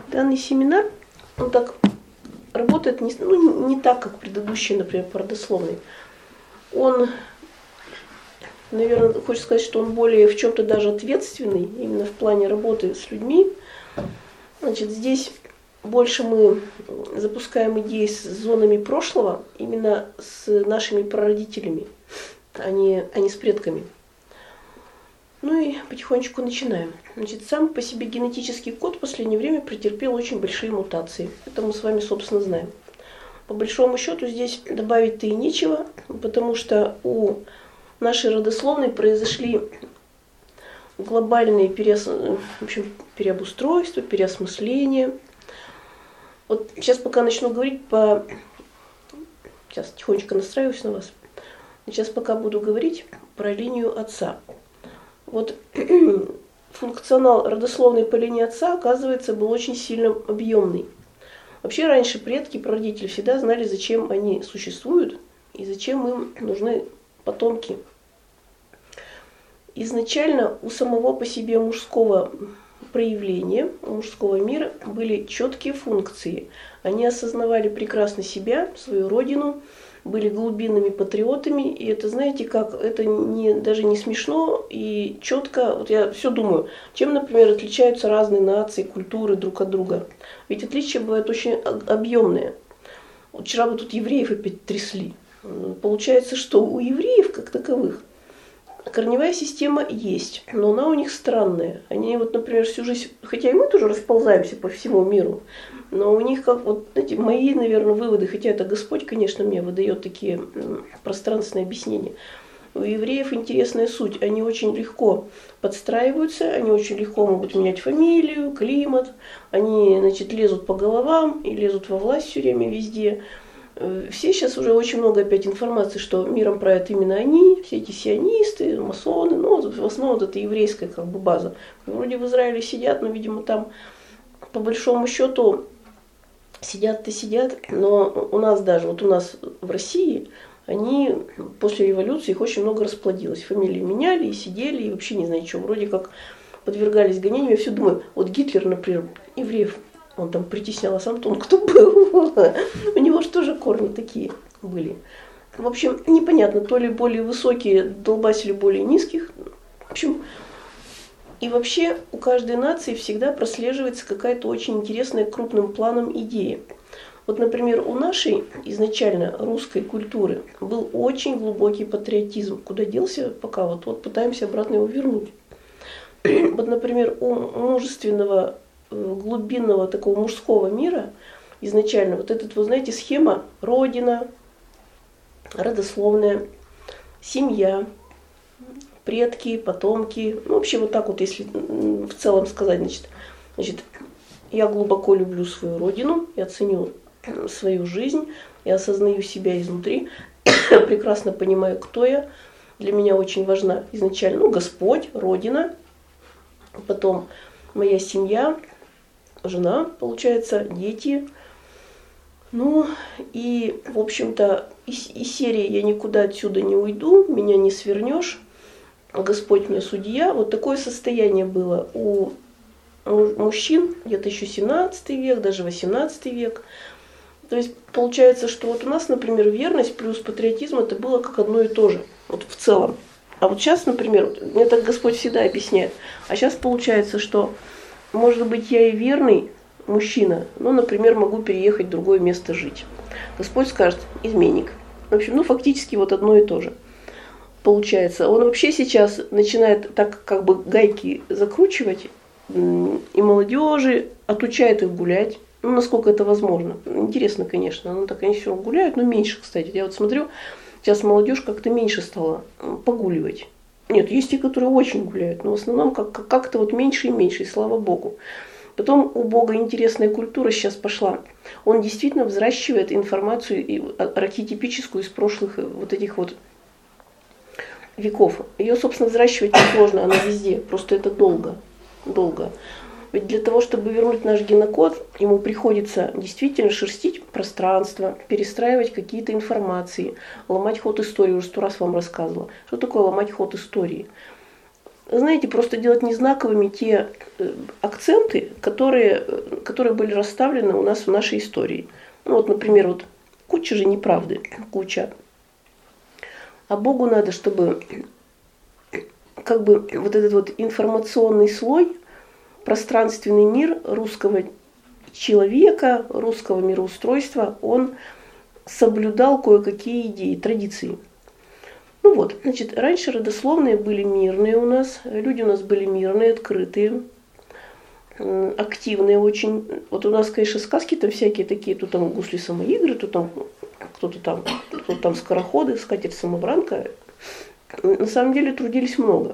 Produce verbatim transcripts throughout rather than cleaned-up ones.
Данный семинар, он так работает не, ну, не так, как предыдущий, например, по родословной. Он, наверное, хочется сказать, что он более в чем-то даже ответственный, именно в плане работы с людьми. Значит, здесь больше мы запускаем идеи с зонами прошлого, именно с нашими прародителями, а не, а не с предками. Ну и потихонечку начинаем. Значит, сам по себе генетический код в последнее время претерпел очень большие мутации. Это мы с вами, собственно, знаем. По большому счету здесь добавить-то и нечего, потому что у нашей родословной произошли глобальные переос... в общем, переобустройства, переосмысления. Вот сейчас пока начну говорить по... Сейчас тихонечко настраиваюсь на вас. Сейчас пока буду говорить про линию отца. Вот функционал родословной по линии отца, оказывается, был очень сильно объемный. Вообще раньше предки, прародители всегда знали, зачем они существуют и зачем им нужны потомки. Изначально у самого по себе мужского проявления, у мужского мира были четкие функции. Они осознавали прекрасно себя, свою родину, были глубинными патриотами, и это, знаете, как, это не, даже не смешно и четко, вот я все думаю, чем, например, отличаются разные нации, культуры друг от друга. Ведь отличия бывают очень объемные. Вот вчера вы тут евреев опять трясли. Получается, что у евреев, как таковых, корневая система есть, но она у них странная. Они вот, например, всю жизнь, хотя и мы тоже расползаемся по всему миру, но у них, как вот, знаете, мои, наверное, выводы, хотя это Господь, конечно, мне выдает такие пространственные объяснения. У евреев интересная суть. Они очень легко подстраиваются, они очень легко могут менять фамилию, климат, они, значит, лезут по головам и лезут во власть все время везде. Все сейчас уже очень много опять информации, что миром правят именно они, все эти сионисты, масоны, но в основном вот это еврейская как бы база. Вроде в Израиле сидят, но, видимо, там по большому счету сидят-то сидят, но у нас даже, вот у нас в России, они после революции, их очень много расплодилось. Фамилии меняли и сидели, и вообще не знаю что, вроде как подвергались гонениям. Я все думаю, вот Гитлер, например, евреев, он там притеснял, а сам-то он кто был? У него же тоже корни такие были. В общем, непонятно, то ли более высокие долбасили более низких. В общем, и вообще у каждой нации всегда прослеживается какая-то очень интересная крупным планом идея. Вот, например, у нашей изначально русской культуры был очень глубокий патриотизм. Куда делся, пока вот, вот пытаемся обратно его вернуть. Вот, например, у мужественного глубинного такого мужского мира изначально вот этот, вы знаете, схема родина, родословная, семья, предки, потомки, ну вообще вот так вот, если в целом сказать, значит, значит, я глубоко люблю свою родину, я ценю свою жизнь, я осознаю себя изнутри, прекрасно понимаю, кто я, для меня очень важна изначально, ну, Господь, родина, потом моя семья, жена, получается, дети. Ну, и, в общем-то, из, из серии «Я никуда отсюда не уйду, меня не свернешь, Господь мне судья». Вот такое состояние было у мужчин, где-то еще семнадцатый век, даже восемнадцатый век. То есть, получается, что вот у нас, например, верность плюс патриотизм, это было как одно и то же, вот в целом. А вот сейчас, например, мне так Господь всегда объясняет, а сейчас получается, что может быть, я и верный мужчина, но, например, могу переехать в другое место жить. Господь скажет, изменник. В общем, ну, фактически вот одно и то же. Получается, он вообще сейчас начинает так как бы гайки закручивать, и молодежи отучает их гулять, ну, насколько это возможно. Интересно, конечно, ну, так, конечно, гуляют, но меньше, кстати. Я вот смотрю, сейчас молодежь как-то меньше стала погуливать. Нет, есть те, которые очень гуляют, но в основном как- как-то вот меньше и меньше, и слава Богу. Потом у Бога интересная культура сейчас пошла. Он действительно взращивает информацию архетипическую из прошлых вот этих вот веков. Ее, собственно, взращивать несложно, она везде, просто это долго, долго. Ведь для того, чтобы вернуть наш генокод, ему приходится действительно шерстить пространство, перестраивать какие-то информации, ломать ход истории. Уже сто раз вам рассказывала. Что такое ломать ход истории? знаете, просто делать незнаковыми те акценты, которые, которые были расставлены у нас в нашей истории. Ну вот, например, вот куча же неправды, куча. А Богу надо, чтобы как бы вот этот вот информационный слой, пространственный мир русского человека, русского мироустройства, он соблюдал кое-какие идеи, традиции. Ну вот, значит, раньше родословные были мирные у нас, люди у нас были мирные, открытые, активные очень. Вот у нас, конечно, сказки там всякие такие, тут там гусли-самоигры, тут там кто-то там, кто-то там скороходы, скатерть-самобранка. На самом деле трудились много.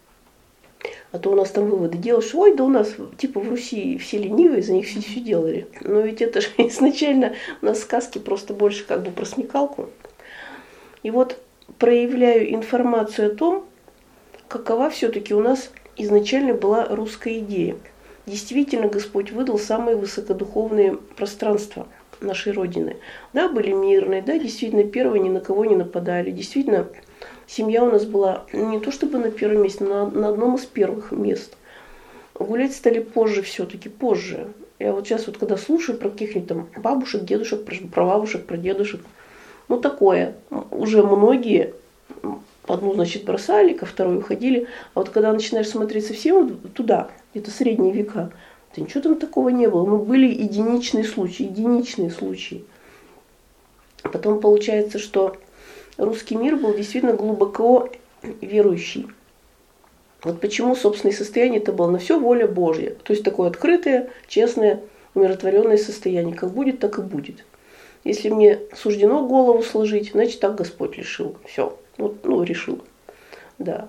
А то у нас там выводы делаешь, ой, да у нас типа в Руси все ленивые, за них все, все делали. Но ведь это же изначально у нас сказки просто больше как бы про смекалку. И вот проявляю информацию о том, какова все-таки у нас изначально была русская идея. Действительно, Господь выдал самые высокодуховные пространства нашей Родины. Да, были мирные, да, действительно, первые ни на кого не нападали. Действительно, семья у нас была не то чтобы на первом месте, но на одном из первых мест. Гулять стали позже все-таки, позже. Я вот сейчас вот когда слушаю про каких-нибудь там бабушек, дедушек, про прабабушек, про дедушек, ну такое, уже многие одну, значит, бросали, ко второй уходили. А вот когда начинаешь смотреть совсем туда, где-то средние века, то ничего там такого не было. Ну, были единичные случаи, единичные случаи. Потом получается, что русский мир был действительно глубоко верующий. Вот почему собственное состояние это было на все воля Божья. То есть такое открытое, честное, умиротворенное состояние. Как будет, так и будет. Если мне суждено голову сложить, значит так Господь решил. Все. Вот, ну, решил. Да.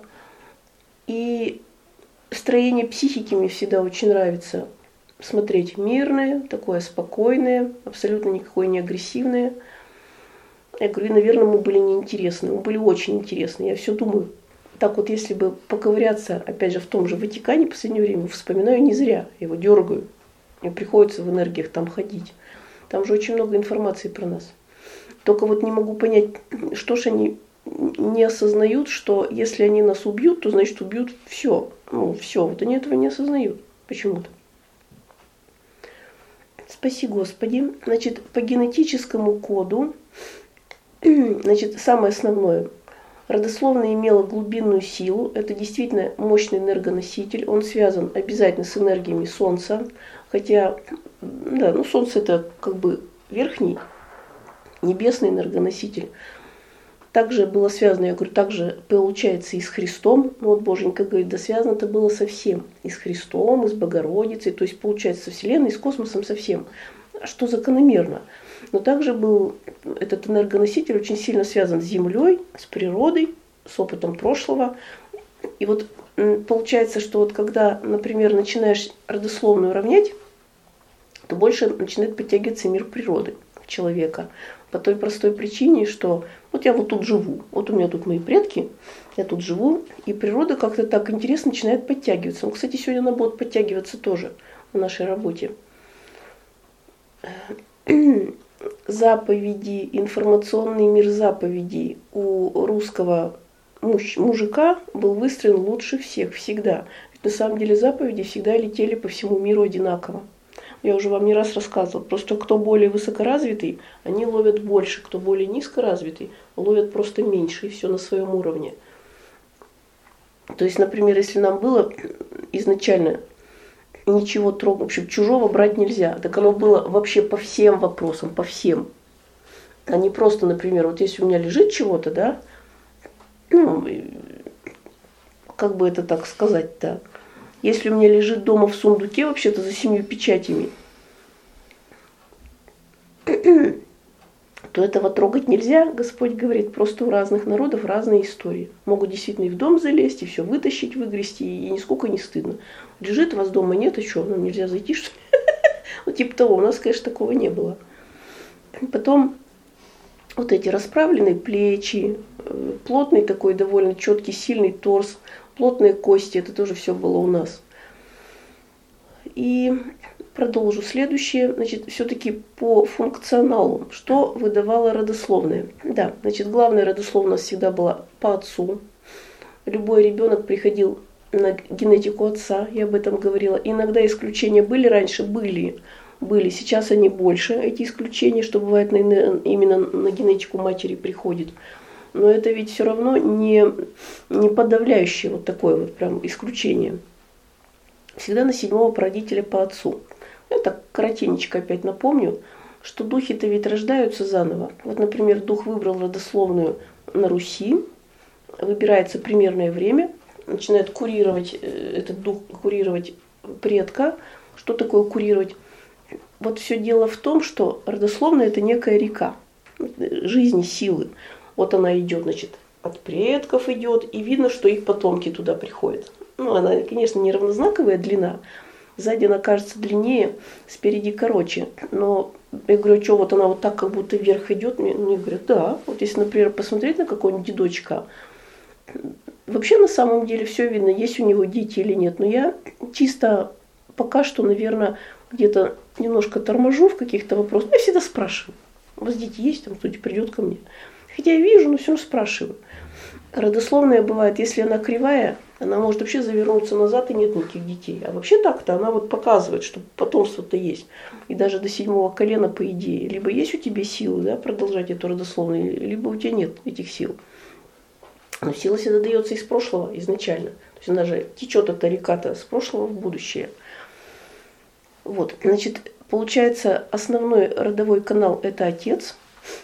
И строение психики мне всегда очень нравится. Смотреть мирное, такое спокойное, абсолютно никакое не агрессивное. Я говорю, наверное, мы были неинтересны. Мы были очень интересны. Я все думаю. Так вот, если бы поковыряться, опять же, в том же Ватикане в последнее время, вспоминаю не зря. Его дергаю. Мне приходится в энергиях там ходить. Там же очень много информации про нас. Только вот не могу понять, что ж они не осознают, что если они нас убьют, то значит убьют все. Ну, все. Вот они этого не осознают. Почему-то. Спаси Господи. Значит, по генетическому коду, значит, самое основное, родословная имела глубинную силу. Это действительно мощный энергоноситель. Он связан обязательно с энергиями Солнца. Хотя, да, ну Солнце это как бы верхний, небесный энергоноситель. Также было связано, я говорю, также получается и с Христом. Ну вот Боженька говорит, да связано это было со всем. И с Христом, и с Богородицей. То есть получается со Вселенной, и с космосом совсем. Что закономерно. Но также был этот энергоноситель очень сильно связан с Землей, с природой, с опытом прошлого. И вот получается, что вот когда, например, начинаешь родословную равнять, то больше начинает подтягиваться мир природы человека. По той простой причине, что вот я вот тут живу, вот у меня тут мои предки, я тут живу, и природа как-то так интересно начинает подтягиваться. Ну, кстати, сегодня она будет подтягиваться тоже в нашей работе. Заповеди, информационный мир заповедей у русского муж, мужика был выстроен лучше всех, всегда. Ведь на самом деле заповеди всегда летели по всему миру одинаково. Я уже вам не раз рассказывала. Просто кто более высокоразвитый, они ловят больше. Кто более низкоразвитый, ловят просто меньше. И все на своем уровне. То есть, например, если нам было изначально ничего трогать, в общем, чужого брать нельзя, так оно было вообще по всем вопросам, по всем. А не просто, например, вот если у меня лежит чего-то, да, ну, как бы это так сказать-то, если у меня лежит дома в сундуке, вообще-то за семью печатями, то этого трогать нельзя, Господь говорит, просто у разных народов разные истории. Могут действительно и в дом залезть, и все вытащить, выгрести, и нисколько не стыдно. Лежит у вас дома, нет, а что, нам нельзя зайти, что ли? Ну, типа того, у нас, конечно, такого не было. Потом вот эти расправленные плечи, плотный такой довольно четкий, сильный торс, плотные кости, это тоже все было у нас. И продолжу следующее. Значит, все-таки по функционалу, что выдавало родословное. Да, значит, главная родословная у нас всегда была по отцу. Любой ребенок приходил на генетику отца, я об этом говорила. Иногда исключения были раньше, были, были. Сейчас они больше, эти исключения, что бывает на, именно на генетику матери приходит. Но это ведь все равно не, не подавляющее вот такое вот прям исключение. Всегда на седьмого прародителя по отцу. Я так коротенечко опять напомню, что духи-то ведь рождаются заново. Вот, например, дух выбрал родословную на Руси, выбирается примерное время, начинает курировать, этот дух курировать предка. Что такое курировать? Вот все дело в том, что родословная – это некая река жизни, силы. Вот она идет, значит, от предков идет, и видно, что их потомки туда приходят. Ну, она, конечно, не равнознаковая длина, сзади она кажется длиннее, спереди короче. Но я говорю, что вот она вот так как будто вверх идет, мне, мне говорят, да, вот если, например, посмотреть на какого-нибудь дедочка, вообще на самом деле все видно, есть у него дети или нет. Но я чисто пока что, наверное, где-то немножко торможу в каких-то вопросах. Я всегда спрашиваю, у вас дети есть, там кто-нибудь придет ко мне. Хотя я вижу, но все равно спрашиваю. Родословная бывает, если она кривая, она может вообще завернуться назад и нет никаких детей. А вообще так-то она вот показывает, что потомство-то есть. И даже до седьмого колена, по идее, либо есть у тебя силы, да, продолжать эту родословную, либо у тебя нет этих сил. Но сила всегда дается из прошлого изначально. То есть она же течет, эта река-то, с прошлого в будущее. Вот, значит, получается, основной родовой канал – это отец.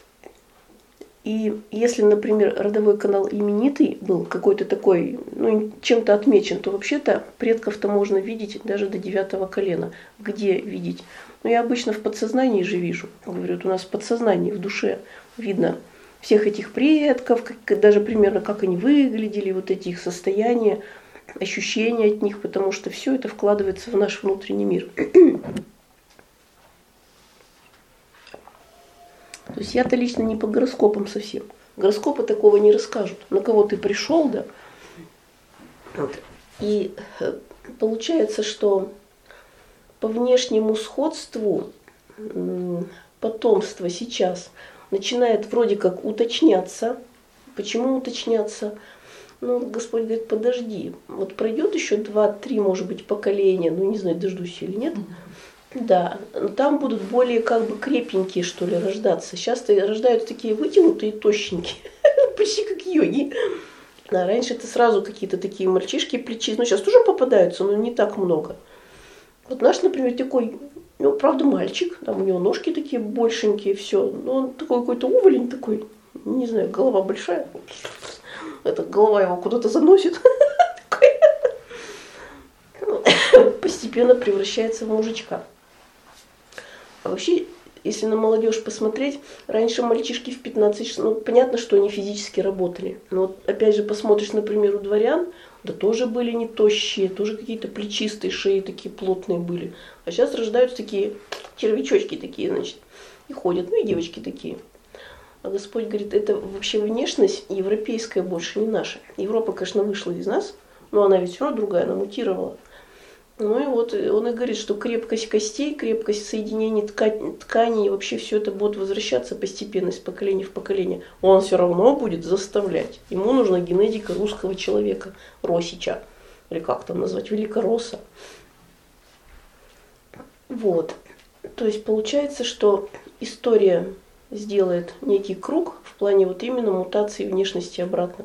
И если, например, родовой канал именитый был, какой-то такой, ну, чем-то отмечен, то вообще-то предков-то можно видеть даже до девятого колена. Где видеть? Ну, я обычно в подсознании же вижу. Говорят, у нас в подсознании, в душе видно всех этих предков, как, даже примерно как они выглядели, вот эти их состояния, ощущения от них, потому что все это вкладывается в наш внутренний мир. То есть я-то лично не по гороскопам совсем. Гороскопы такого не расскажут. На кого ты пришел, да? Вот. И получается, что по внешнему сходству потомство сейчас начинает вроде как уточняться. Почему уточняться? Ну, Господь говорит, подожди, вот пройдет еще два-три, может быть, поколения, ну не знаю, дождусь или нет. Да, там будут более как бы крепенькие, что ли, рождаться. Сейчас-то рождаются такие вытянутые, тощенькие, почти как йоги. А раньше это сразу какие-то такие мальчишки плечи. Ну, сейчас тоже попадаются, но не так много. Вот наш, например, такой, ну, правда, мальчик, там у него ножки такие большенькие, все. Но он такой какой-то уволень такой, не знаю, голова большая. Эта голова его куда-то заносит. Постепенно превращается в мужичка. А вообще, если на молодежь посмотреть, раньше мальчишки в пятнадцать, ну, понятно, что они физически работали. Но вот, опять же, посмотришь, например, у дворян, да тоже были не тощие, тоже какие-то плечистые шеи такие плотные были. А сейчас рождаются такие червячочки такие, значит, и ходят, ну и девочки такие. А Господь говорит, это вообще внешность европейская больше, не наша. Европа, конечно, вышла из нас, но она ведь все равно другая, она мутировала. Ну и вот он и говорит, что крепкость костей, крепкость соединений тканей, тканей, вообще все это будет возвращаться постепенно из поколения в поколение. Он все равно будет заставлять. Ему нужна генетика русского человека, Росича, или как там назвать, Великоросса. Вот. То есть получается, что история сделает некий круг в плане вот именно мутации внешности обратно.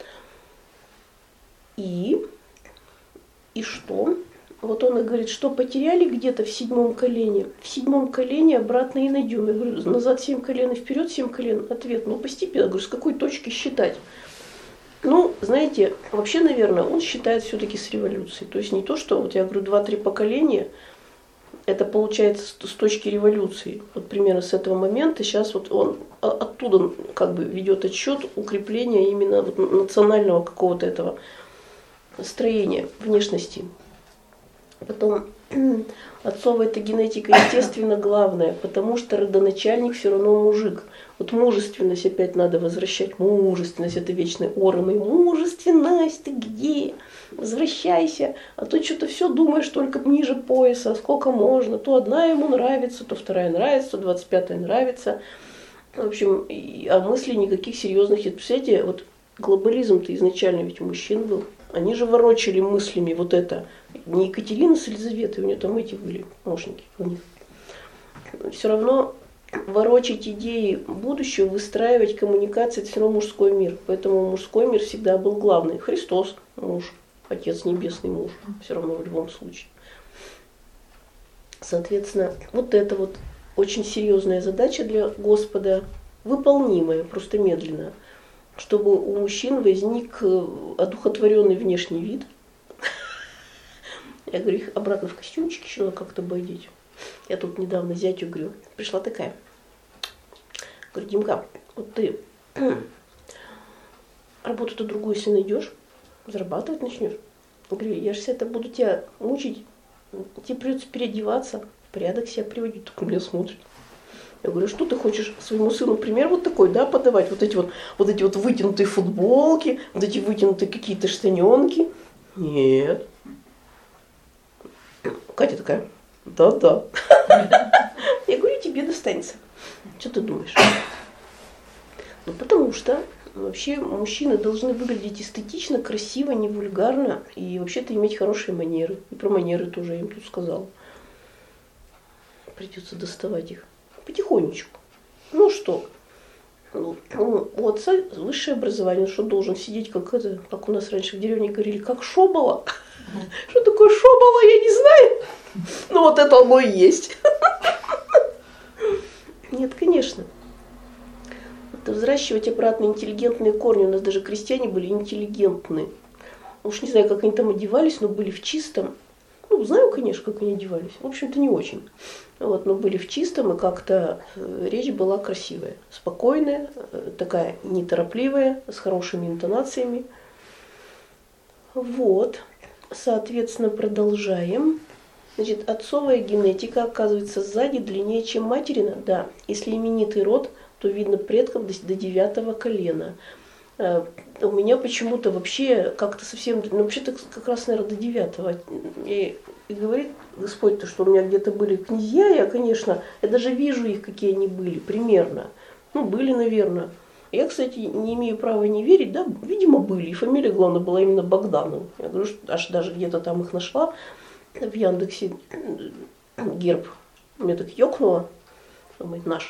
И, и что? Вот он и говорит, что потеряли где-то в седьмом колене. В седьмом колене обратно и найдем. Я говорю, назад семь колен и вперед семь колен. Ответ, ну постепенно. Я говорю, с какой точки считать? Ну, знаете, вообще, наверное, он считает все-таки с революцией. То есть не то, что, вот я говорю, два-три поколения, это получается с точки революции. Вот примерно с этого момента сейчас вот он оттуда как бы ведет отсчет укрепления именно вот национального какого-то этого строения, внешности. Потом отцовая эта генетика, естественно, главная, потому что родоначальник все равно мужик. Вот мужественность опять надо возвращать. Мужественность, это вечный ором. И мужественность, ты где? Возвращайся. А то что-то все думаешь только ниже пояса, сколько можно. То одна ему нравится, то вторая нравится, то двадцать пятая нравится. В общем, и, а мыслей никаких серьезных нет. Представляете, вот глобализм-то изначально ведь у мужчин был. Они же ворочали мыслями вот это. Не Екатерина с Елизаветой, у нее там эти были помощники у них. Все равно ворочать идеи будущего, выстраивать коммуникации, это все равно мужской мир. Поэтому мужской мир всегда был главный. Христос муж, Отец Небесный муж, все равно в любом случае. Соответственно, вот это вот очень серьезная задача для Господа, выполнимая, просто медленно, чтобы у мужчин возник одухотворенный внешний вид. Я говорю, их обратно в костюмчик еще надо как-то бы одеть. Я тут недавно зятю говорю, пришла такая. Говорю, Димка, вот ты работу-то другую, если найдешь, зарабатывать начнешь. Я говорю, я же это буду тебя мучить, тебе придется переодеваться, в порядок себя приводить. Так на меня смотрит. Я говорю, что ты хочешь своему сыну пример вот такой, да, подавать? Вот эти вот, вот эти вот вытянутые футболки, вот эти вытянутые какие-то штаненки? Нет. Катя такая, да-да. Я говорю, тебе достанется. Что ты думаешь? Ну, потому что вообще мужчины должны выглядеть эстетично, красиво, не вульгарно и вообще-то иметь хорошие манеры. И про манеры тоже я им тут сказала. Придется доставать их потихонечку. Ну что, ну, у отца высшее образование, что должен сидеть, как это, как у нас раньше в деревне говорили, как шобала. Что такое шобала, я не знаю. Ну вот это оно и есть. Нет, конечно. Это взращивать обратно интеллигентные корни. У нас даже крестьяне были интеллигентны. Уж не знаю, как они там одевались, но были в чистом. Ну, знаю, конечно, как они одевались. В общем-то, не очень. Вот, но были в чистом, и как-то речь была красивая, спокойная, такая неторопливая, с хорошими интонациями. Вот, соответственно, продолжаем. Значит, отцовая генетика, оказывается, сзади длиннее, чем материна. Да, если именитый род, то видно предков до, до девятого колена. У меня почему-то вообще как-то совсем, ну вообще-то как раз, наверное, до девятого. И, и говорит Господь-то, что у меня где-то были князья, я, конечно, я даже вижу их, какие они были, примерно. Ну, были, наверное. Я, кстати, не имею права не верить, да, видимо, были. И фамилия, главное, была именно Богданов. Я говорю, что аж даже где-то там их нашла в Яндексе, герб. Мне так ёкнуло, думаю, наш.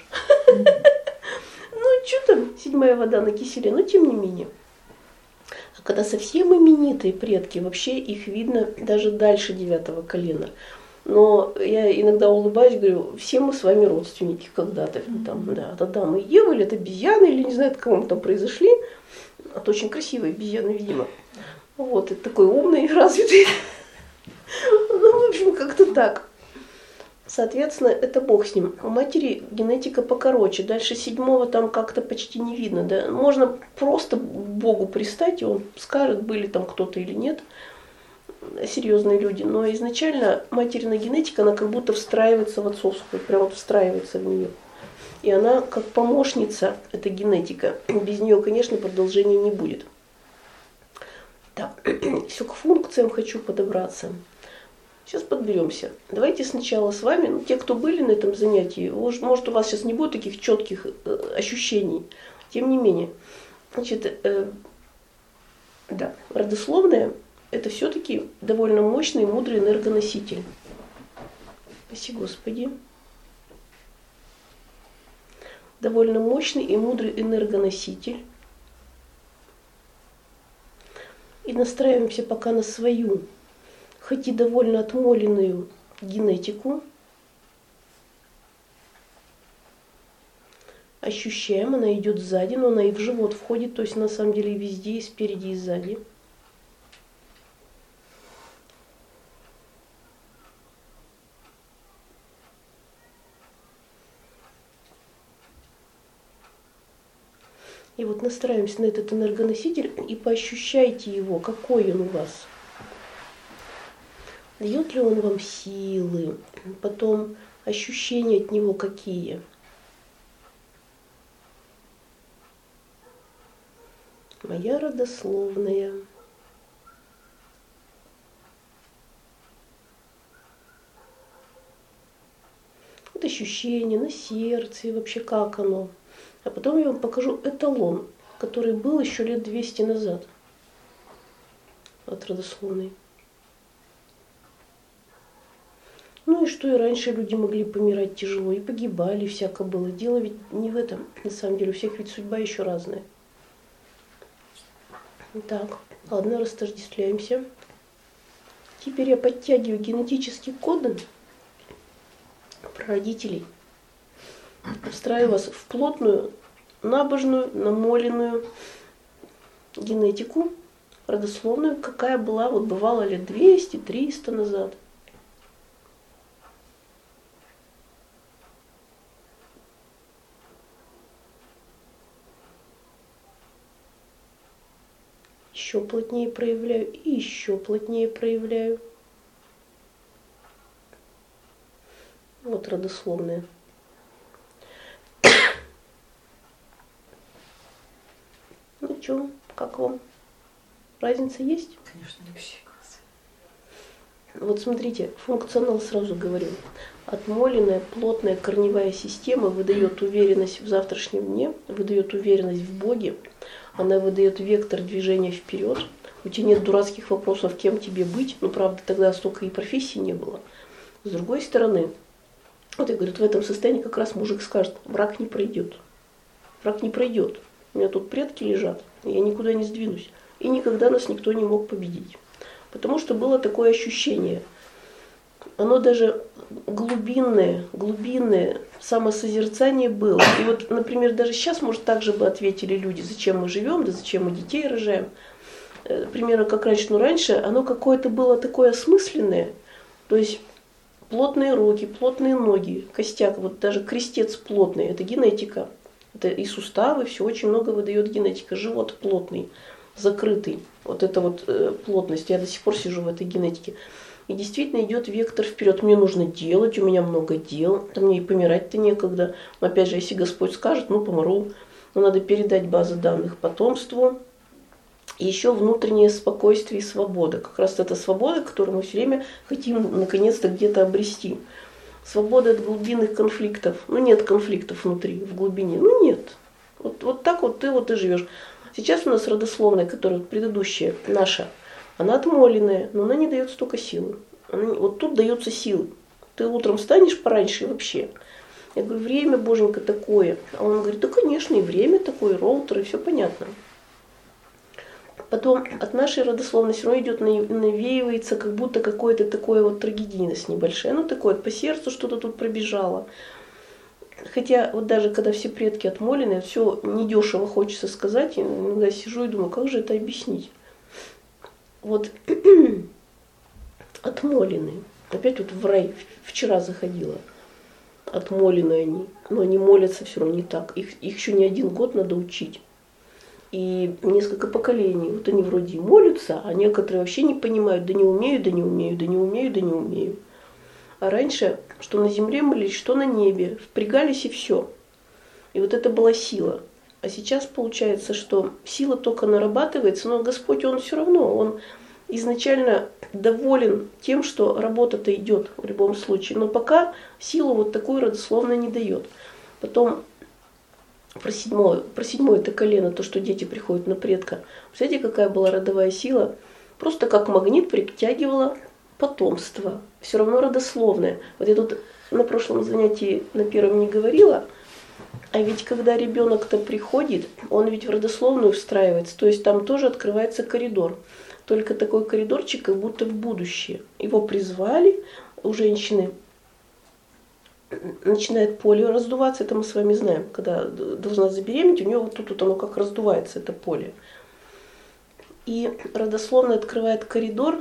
Ну, что там, седьмая вода на киселе, но тем не менее. А когда совсем именитые предки, вообще их видно даже дальше девятого колена. Но я иногда улыбаюсь, говорю, все мы с вами родственники когда-то. Там, да, от Адама и Евы, или от обезьяны, или не знаю, от кого мы там произошли. От очень красивой обезьяны, видимо. Вот, это такой умный, развитый. Ну, в общем, как-то так. Соответственно, это бог с ним. У матери генетика покороче. Дальше седьмого там как-то почти не видно. Да? Можно просто Богу пристать, и он скажет, были там кто-то или нет. Серьезные люди. Но изначально материна генетика, она как будто встраивается в отцовскую. Прям вот встраивается в нее. И она как помощница, эта генетика. Без нее, конечно, продолжения не будет. Так, все к функциям хочу подобраться. Сейчас подберемся. Давайте сначала с вами, ну, те, кто были на этом занятии, может, у вас сейчас не будет таких четких э, ощущений, тем не менее. Значит, э, да, родословная – это все-таки довольно мощный и мудрый энергоноситель. Спасибо, Господи. Довольно мощный и мудрый энергоноситель. И настраиваемся пока на свою, хоть и довольно отмоленную генетику. Ощущаем, она идет сзади, но она и в живот входит, то есть на самом деле и везде, и спереди, и сзади. И вот настраиваемся на этот энергоноситель и поощущайте его, какой он у вас. Дает ли он вам силы, потом ощущения от него какие. Моя родословная. Вот ощущение на сердце, и вообще как оно. А потом я вам покажу эталон, который был еще лет двести назад. от родословной. Ну и что, и раньше люди могли помирать тяжело, и погибали, всяко было. Дело ведь не в этом, на самом деле, у всех ведь судьба еще разная. Так, ладно, растождествляемся. Теперь я подтягиваю генетический код прародителей, встраиваю вас в плотную, набожную, намоленную генетику родословную, какая была, вот бывало лет двести-триста назад. Еще плотнее проявляю и еще плотнее проявляю. Вот родословная. Ну что, как вам? Разница есть? Конечно, вообще класс. Вот смотрите, функционал сразу говорю. Отмоленная, плотная корневая система выдает уверенность в завтрашнем дне, выдает уверенность в Боге, она выдает вектор движения вперед. У тебя нет дурацких вопросов, кем тебе быть. Ну, правда, тогда столько и профессий не было. С другой стороны, вот я говорю, в этом состоянии как раз мужик скажет, брак не пройдет. Брак не пройдет. У меня тут предки лежат, я никуда не сдвинусь. И никогда нас никто не мог победить. Потому что было такое ощущение. Оно даже глубинное, глубинное самосозерцание было. И вот, например, даже сейчас, может, так же бы ответили люди, зачем мы живем, да зачем мы детей рожаем. Примерно как раньше, но раньше оно какое-то было такое осмысленное. То есть плотные руки, плотные ноги, костяк, вот даже крестец плотный, это генетика. Это и суставы, все очень много выдает генетика. Живот плотный, закрытый. Вот это вот э, плотность. Я до сих пор сижу в этой генетике. И действительно идет вектор вперед. Мне нужно делать, у меня много дел. Там мне и помирать-то некогда. Но опять же, если Господь скажет, ну помру. Но надо передать базы данных потомству. И еще внутреннее спокойствие и свобода. Как раз это свобода, которую мы все время хотим наконец-то где-то обрести. Свобода от глубинных конфликтов. Ну нет конфликтов внутри, в глубине. Ну нет. Вот, вот так вот ты вот и живешь. Сейчас у нас родословная, которая предыдущая, наша, она отмоленная, но она не дает столько силы. Она, вот тут дается силы. Ты утром встанешь пораньше и вообще. Я говорю, время, боженька, такое. А он говорит, да, конечно, и время такое, и роутер, и все понятно. Потом от нашей родословной все равно идет, навеивается, как будто какое-то такое вот трагедийность небольшая. Ну, такое по сердцу что-то тут пробежало. Хотя вот даже когда все предки отмолены, все недешево хочется сказать, я иногда сижу и думаю, как же это объяснить. Вот отмоленные. Опять вот в рай вчера заходила. Отмоленные они. Но они молятся все равно не так. Их, их еще не один год надо учить. И несколько поколений. Вот они вроде и молятся, а некоторые вообще не понимают, да не умею, да не умею, да не умею, да не умею. А раньше, что на земле молились, что на небе, впрягались и все. И вот это была сила. А сейчас получается, что сила только нарабатывается, но Господь, Он все равно, Он изначально доволен тем, что работа-то идет в любом случае. Но пока силу вот такую родословно не дает. Потом про седьмое, про седьмое это колено, то, что дети приходят на предка. Смотрите, какая была родовая сила. Просто как магнит притягивала потомство. Все равно родословное. Вот я тут на прошлом занятии на первом не говорила, а ведь когда ребенок-то приходит, он ведь в родословную встраивается, то есть там тоже открывается коридор. Только такой коридорчик, как будто в будущее. Его призвали, у женщины начинает поле раздуваться, это мы с вами знаем, когда должна забеременеть, у нее вот тут вот оно как раздувается, это поле. И родословно открывает коридор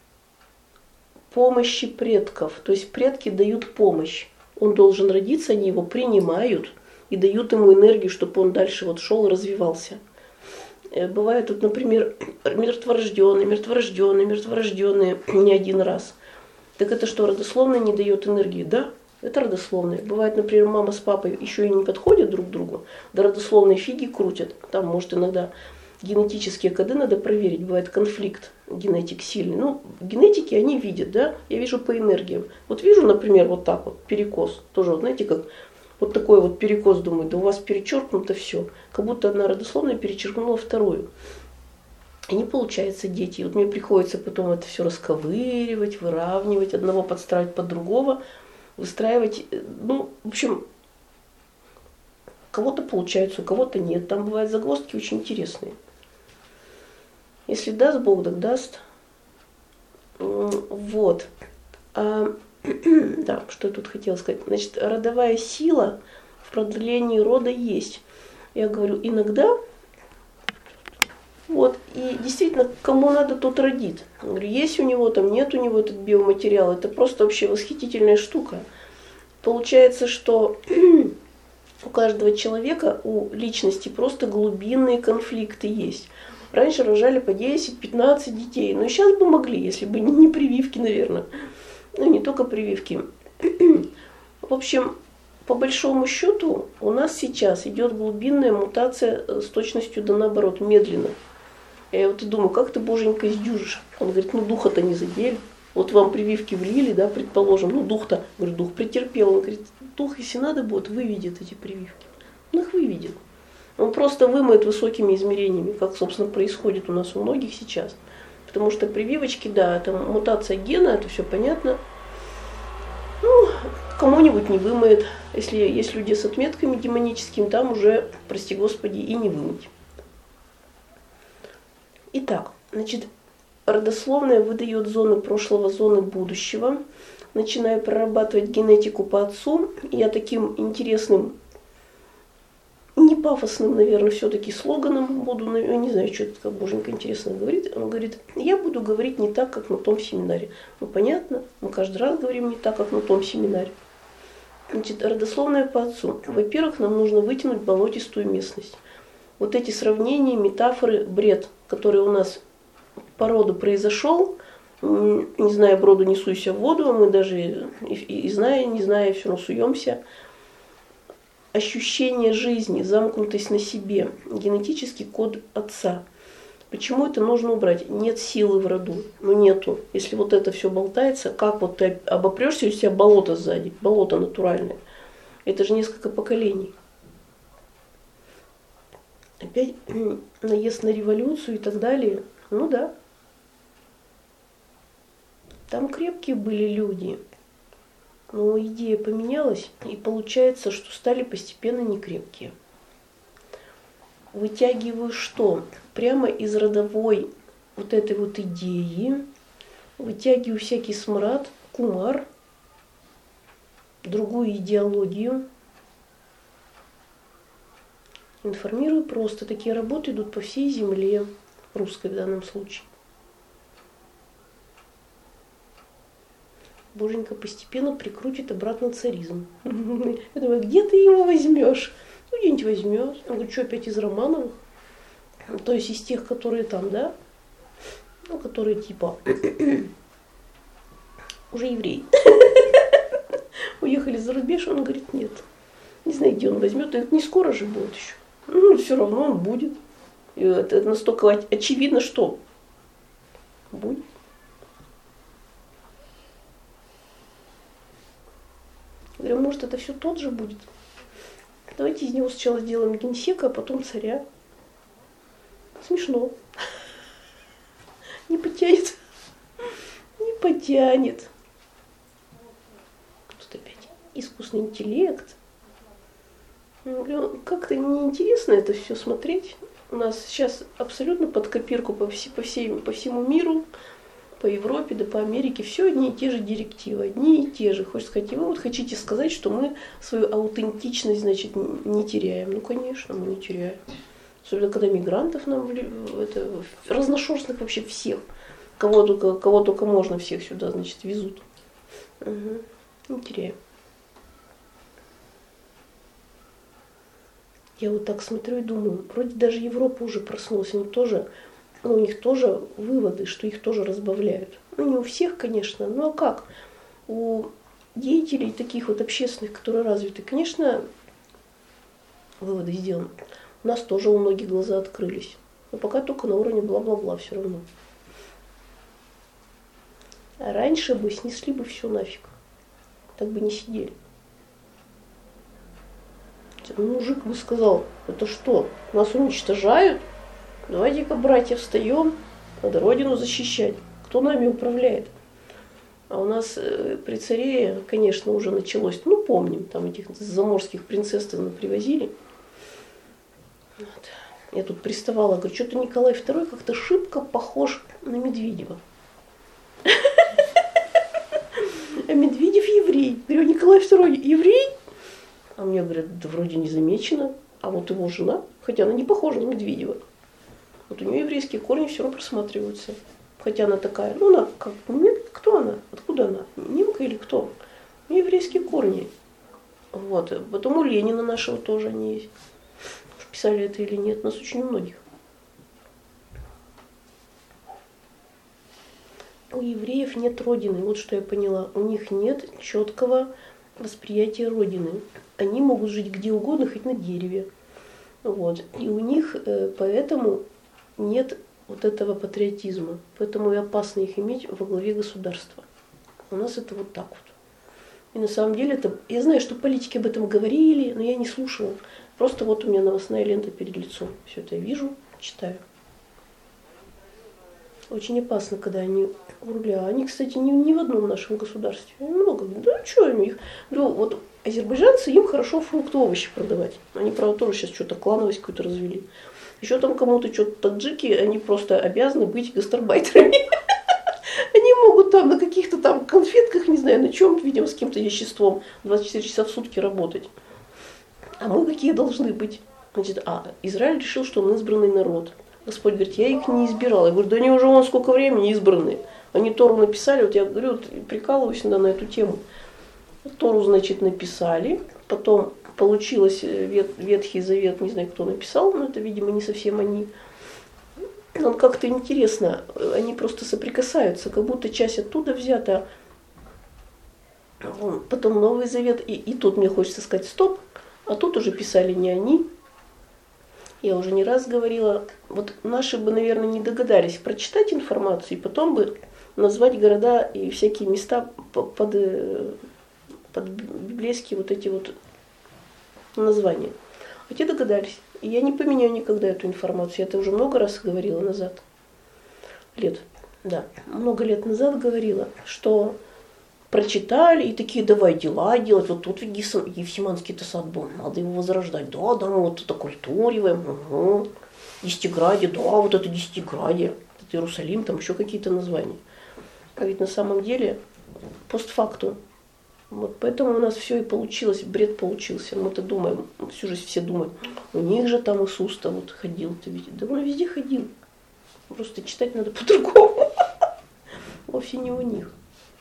помощи предков, то есть предки дают помощь. Он должен родиться, они его принимают и дают ему энергию, чтобы он дальше вот шел и развивался. Бывает тут, например, мертворожденные, мертворожденные, мертворожденные не один раз. Так это что, родословно не дает энергии? Да, это родословное. Бывает, например, мама с папой еще и не подходят друг к другу, да родословные фиги крутят. Там, может, иногда генетические коды надо проверить, бывает конфликт генетик сильный. Ну, генетики, они видят, да, я вижу по энергиям. Вот вижу, например, вот так вот, перекос, тоже, вот, знаете, как вот такой вот перекос, думаю, да у вас перечеркнуто все, как будто одна родословная перечеркнула вторую. И не получается дети. И вот мне приходится потом это все расковыривать, выравнивать, одного подстраивать под другого, выстраивать. Ну, в общем, у кого-то получается, у кого-то нет. Там бывают загвоздки очень интересные. Если даст Бог, так даст. Вот. А, да, что я тут хотела сказать. Значит, родовая сила в продлении рода есть. Я говорю, иногда. Вот, и действительно, кому надо, тот родит. Я говорю, есть у него там, нет у него этот биоматериал. Это просто вообще восхитительная штука. Получается, что у каждого человека, у личности просто глубинные конфликты есть. Раньше рожали по десять-пятнадцать детей, но сейчас бы могли, если бы не прививки, наверное. Ну, не только прививки. В общем, по большому счету, у нас сейчас идет глубинная мутация с точностью да наоборот, медленно. Я вот и думаю, как ты, боженька, сдюжишь? Он говорит, ну духа-то не задели. Вот вам прививки влили, да, предположим, ну дух-то, говорю, дух претерпел. Он говорит, дух, если надо будет, выведет эти прививки. Он их выведет. Он просто вымоет высокими измерениями, как, собственно, происходит у нас у многих сейчас. Потому что прививочки, да, это мутация гена, это все понятно. Ну, кому-нибудь не вымоет. Если есть люди с отметками демоническими, там уже, прости Господи, и не вымыть. Итак, значит, родословная выдает зоны прошлого, зоны будущего. Начинаю прорабатывать генетику по отцу. Я таким интересным, не пафосным, наверное, все-таки слоганом буду, я не знаю, что это как боженька интересно говорит. Он говорит, я буду говорить не так, как на том семинаре. Ну, понятно, мы каждый раз говорим не так, как на том семинаре. Значит, родословная по отцу. Во-первых, нам нужно вытянуть болотистую местность. Вот эти сравнения, метафоры, бред, который у нас по роду произошел, не зная броду, не суйся в воду, мы даже и, и, и зная, не зная, все равно суемся. Ощущение жизни, замкнутость на себе, генетический код отца. Почему это нужно убрать? Нет силы в роду, ну нету. Если вот это все болтается, как вот ты обопрешься, у тебя болото сзади, болото натуральное. Это же несколько поколений. Опять наезд на революцию и так далее. Ну да. Там крепкие были люди. Но идея поменялась, и получается, что стали постепенно некрепкие. Вытягиваю что? Прямо из родовой вот этой вот идеи, вытягиваю всякий смрад, кумар, другую идеологию. Информирую просто. Такие работы идут по всей земле, русской в данном случае. Боженька постепенно прикрутит обратно царизм. Я думаю, где ты его возьмешь? Ну, где-нибудь возьмешь. Он говорит, что опять из Романовых? То есть из тех, которые там, да? Ну, которые типа уже евреи. Уехали за рубеж, он говорит, нет. Не знаю, где он возьмет. Это не скоро же будет еще. Ну, все равно он будет. И это настолько очевидно, что будет. Я говорю, может, это все тот же будет? Давайте из него сначала сделаем генсека, а потом царя. Смешно. Не потянет. Не потянет. Тут опять искусственный интеллект. Я говорю, как-то неинтересно это все смотреть. У нас сейчас абсолютно под копирку по, вс- по, всей, по всему миру, по Европе, да по Америке, все одни и те же директивы, одни и те же. Хочется сказать, и вы вот хотите сказать, что мы свою аутентичность, значит, не теряем. Ну, конечно, мы не теряем. Особенно, когда мигрантов нам, это, разношерстных вообще всех, кого только, кого только можно, всех сюда, значит, везут. Угу. Не теряем. Я вот так смотрю и думаю, вроде даже Европа уже проснулась, они тоже, ну, у них тоже выводы, что их тоже разбавляют. Ну, не у всех, конечно, ну а как? У деятелей таких вот общественных, которые развиты, конечно, выводы сделаны. У нас тоже у многих глаза открылись. Но пока только на уровне бла-бла-бла все равно. А раньше бы снесли бы все нафиг. Так бы не сидели. Мужик бы сказал, это что, нас уничтожают? Давайте-ка, братья, встаем, надо Родину защищать. Кто нами управляет? А у нас э, при царе, конечно, уже началось, ну, помним, там этих заморских принцесс привозили. Вот. Я тут приставала, говорю, что-то Николай второй как-то шибко похож на Медведева. А Медведев еврей. Говорю, Николай второй еврей? А мне говорят, да вроде не замечено. А вот его жена, хотя она не похожа на Медведева, вот у нее еврейские корни все равно просматриваются. Хотя она такая, ну она как, нет, кто она? Откуда она? Немка или кто? У нее еврейские корни. Вот. Потом у Ленина нашего тоже они есть. Писали это или нет, нас очень многих. У евреев нет родины, вот что я поняла. У них нет четкого восприятия родины. Они могут жить где угодно, хоть на дереве. Вот. И у них э, поэтому нет вот этого патриотизма. Поэтому и опасно их иметь во главе государства. У нас это вот так вот. И на самом деле это... Я знаю, что политики об этом говорили, но я не слушала. Просто вот у меня новостная лента перед лицом. Все это я вижу, читаю. Очень опасно, когда они у руля. Они, кстати, не, не в одном нашем государстве. Много. Да что им их? Ну, вот азербайджанцы, им хорошо фрукты, овощи продавать. Они, правда, тоже сейчас что-то клановость какую-то развели. Еще там кому-то что-то таджики, они просто обязаны быть гастарбайтерами. Они могут там на каких-то там конфетках, не знаю, на чем, видимо, с каким-то веществом двадцать четыре часа в сутки работать. А мы какие должны быть? Значит, а, Израиль решил, что он избранный народ. Господь говорит, я их не избирал. Я говорю, да они уже вон сколько времени избранные. Они Тору написали, вот я говорю, вот, прикалываюсь иногда на эту тему. Тору, значит, написали, потом получилось вет, Ветхий Завет, не знаю, кто написал, но это, видимо, не совсем они. Он как-то интересно, они просто соприкасаются, как будто часть оттуда взята. Потом Новый Завет, и, и тут мне хочется сказать, стоп, а тут уже писали не они. Я уже не раз говорила, вот наши бы, наверное, не догадались прочитать информацию и потом бы назвать города и всякие места под, под библейские вот эти вот названия. А те догадались. И я не поменяю никогда эту информацию. Я это уже много раз говорила назад. Лет, да, много лет назад говорила, что прочитали и такие, давай дела делать. Вот тут Евсиманский-то сад был, надо его возрождать. Да, да, мы вот это культуриваем. Угу. Десятиградие, да, вот это Десятиградие. Это Иерусалим, там еще какие-то названия. А ведь на самом деле постфактум. Вот поэтому у нас все и получилось, бред получился. Мы-то думаем, всю жизнь все думают, у них же там Иисус-то вот ходил-то ведь. Да он везде ходил. Просто читать надо по-другому. Вовсе не у них.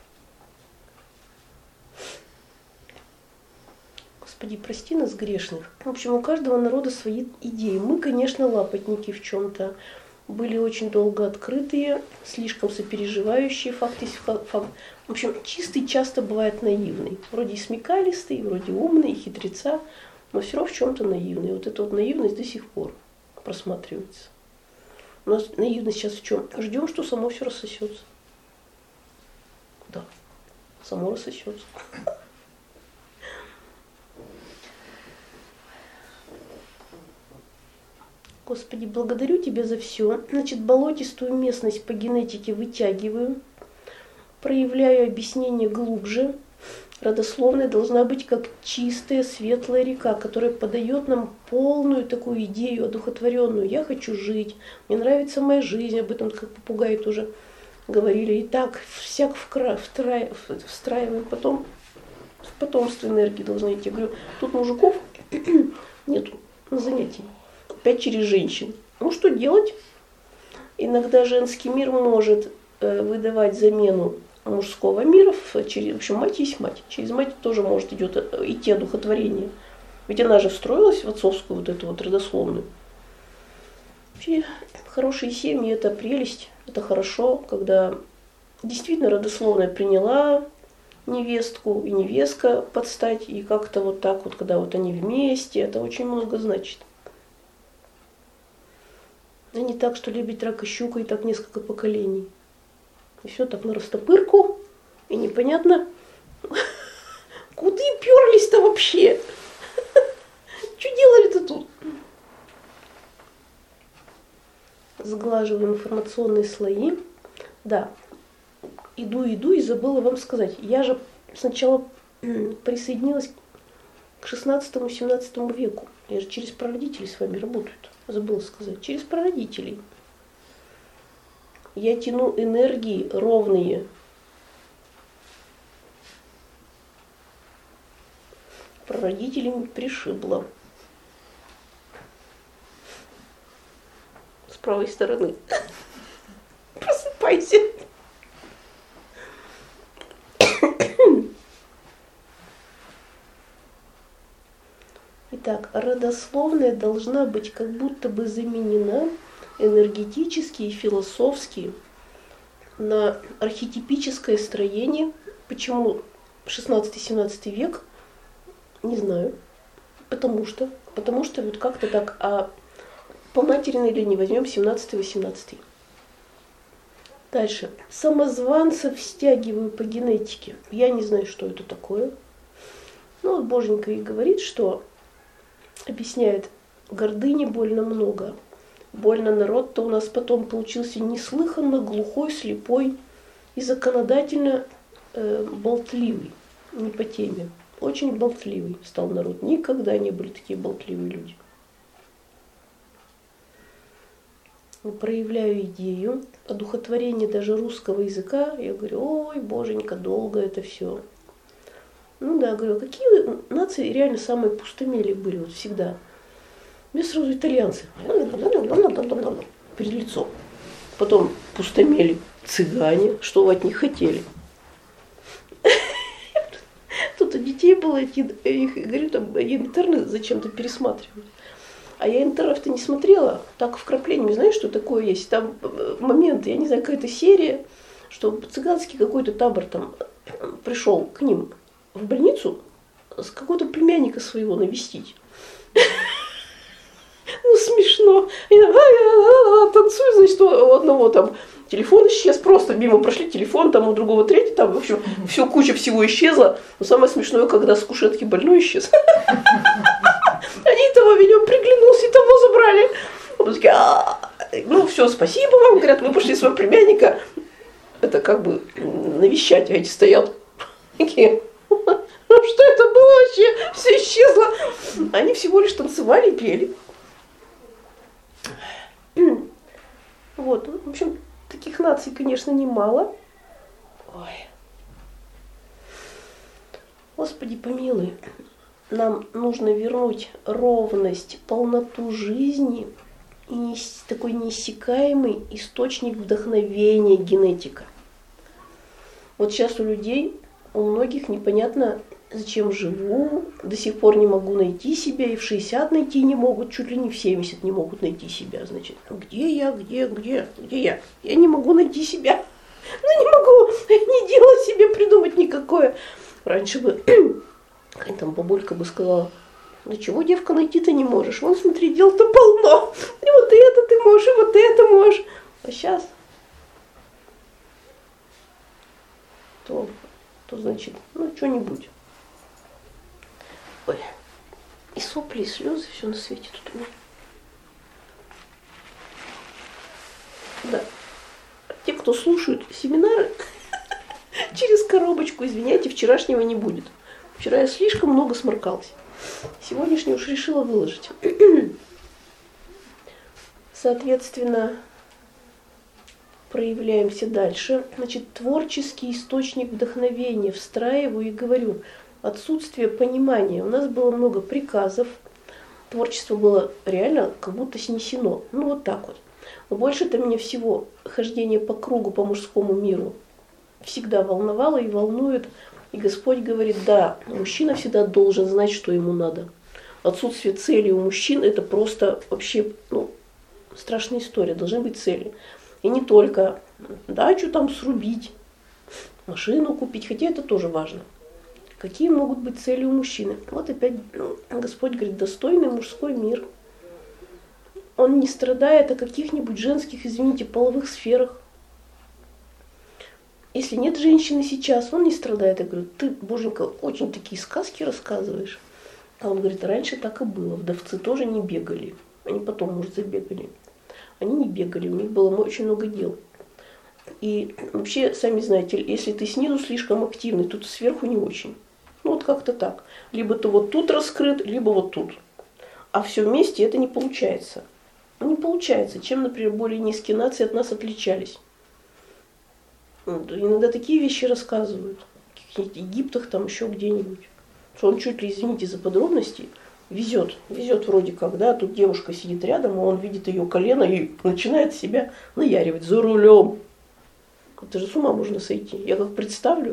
Господи, прости нас грешных. В общем, у каждого народа свои идеи. Мы, конечно, лапотники в чем-то. Были очень долго открытые, слишком сопереживающие, факт есть факт. В общем, чистый часто бывает наивный. Вроде и смекалистый, вроде умный, и хитреца, но все равно в чем-то наивный. Вот эта вот наивность до сих пор просматривается. У нас наивность сейчас в чем? Ждем, что само все рассосется. Да, само рассосется. Господи, благодарю Тебя за все. Значит, болотистую местность по генетике вытягиваю, проявляю объяснение глубже. Родословная должна быть как чистая, светлая река, которая подает нам полную такую идею одухотворенную. Я хочу жить, мне нравится моя жизнь, об этом как попугаи тоже говорили. И так всяк вкра... втра... встраиваем, потом в потомство энергии должна идти. Я говорю, тут мужиков нету на занятии. Опять через женщин. Ну что делать? Иногда женский мир может э, выдавать замену мужского мира. Через, в общем, мать есть мать. Через мать тоже может идет, идти одухотворение. Ведь она же встроилась в отцовскую вот эту вот родословную. Вообще, хорошие семьи – это прелесть, это хорошо, когда действительно родословная приняла невестку, и невестка подстать, и как-то вот так вот, когда вот они вместе, это очень много значит. А не так, что лебедь, рак и щука, и так несколько поколений. И все так на растопырку, и непонятно, куда перлись-то вообще? Что делали-то тут? сглаживаю информационные слои. Да, иду, иду и забыла вам сказать. Я же сначала присоединилась к шестнадцатому-семнадцатому веку. Я же через прародителей с вами работаю. Забыла сказать. Через прародителей. Я тяну энергии ровные. Прародителями пришибло. С правой стороны. Просыпайся. Итак, родословная должна быть как будто бы заменена энергетически и философски на архетипическое строение. Почему шестнадцатый-семнадцатый век? Не знаю. Потому что. Потому что вот как-то так. А по материной линии возьмем семнадцатый-восемнадцатый. Дальше. Самозванцев стягиваю по генетике. Я не знаю, что это такое. Ну вот Боженька и говорит, что объясняет, гордыни больно много. Больно народ-то у нас потом получился неслыханно глухой, слепой и законодательно э, болтливый. Не по теме. Очень болтливый стал народ. Никогда не были такие болтливые люди. Проявляю идею одухотворения даже русского языка. Я говорю, ой, Боженька, долго это все. Ну да, говорю, какие нации реально самые пустомели были вот всегда? Мне сразу итальянцы. Перед лицом. Потом пустомели цыгане. Что вы от них хотели? Тут у детей было, я их говорю, там интерны зачем-то пересматривать. А я интернов-то не смотрела, так вкраплениями, знаешь, что такое есть? Там моменты, я не знаю, какая-то серия, что цыганский какой-то табор там пришел к ним в больницу с какого-то племянника своего навестить. Ну, смешно. Они танцуют, значит, у одного там телефон исчез, просто мимо прошли телефон, там у другого третий, там, в общем, все, куча всего исчезла. Но самое смешное, когда с кушетки больной исчез. Они того, видимо, приглянулся, и того забрали. Он такие, а, ну все, спасибо вам, говорят, мы пошли своего племянника, это как бы навещать, а эти стоят. Такие, что это было вообще? Все исчезло. Они всего лишь танцевали и пели. Вот, в общем, таких наций, конечно, немало. Ой. Господи помилуй. Нам нужно вернуть ровность, полноту жизни и такой неиссякаемый источник вдохновения генетика. Вот сейчас у людей, у многих непонятно, зачем живу, до сих пор не могу найти себя, и в шестьдесят найти не могут, чуть ли не в семьдесят не могут найти себя. Значит, где я, где, где, где я? Я не могу найти себя. Ну не могу ни дело себе придумать никакое. Раньше бы... Там бабулька бы сказала, да чего, девка, найти-то не можешь? Вон, смотри, дел-то полно. И вот это ты можешь, и вот это можешь. А сейчас то, то значит, ну, что-нибудь. Ой, и сопли, и слезы, все на свете тут у меня. Да. Те, кто слушают семинары, через коробочку, извиняйте, вчерашнего не будет. Вчера я слишком много сморкалась. Сегодняшний уж решила выложить. Соответственно, проявляемся дальше. Значит, творческий источник вдохновения встраиваю и говорю. Отсутствие понимания. У нас было много приказов. Творчество было реально как будто снесено. Ну вот так вот. Но больше-то меня всего хождение по кругу, по мужскому миру всегда волновало и волнует. И Господь говорит, да, мужчина всегда должен знать, что ему надо. Отсутствие цели у мужчин – это просто вообще ну, страшная история. Должны быть цели. И не только дачу там срубить, машину купить, хотя это тоже важно. Какие могут быть цели у мужчины? Вот опять ну, Господь говорит, достойный мужской мир. Он не страдает о каких-нибудь женских, извините, половых сферах. Если нет женщины сейчас, он не страдает. Я говорю, ты, Боженька, очень такие сказки рассказываешь. А он говорит, раньше так и было. Вдовцы тоже не бегали. Они потом, может, забегали. Они не бегали, у них было очень много дел. И вообще, сами знаете, если ты снизу слишком активный, то ты сверху не очень. Ну вот как-то так. Либо ты вот тут раскрыт, либо вот тут. А все вместе это не получается. Не получается. Чем, например, более низкие нации от нас отличались. Вот. Иногда такие вещи рассказывают. В каких-нибудь Египтах, там еще где-нибудь. Что он чуть ли, извините за подробности, везет. Везет вроде как, да, тут девушка сидит рядом, и он видит ее колено и начинает себя наяривать за рулем. Это же с ума можно сойти. Я как представлю,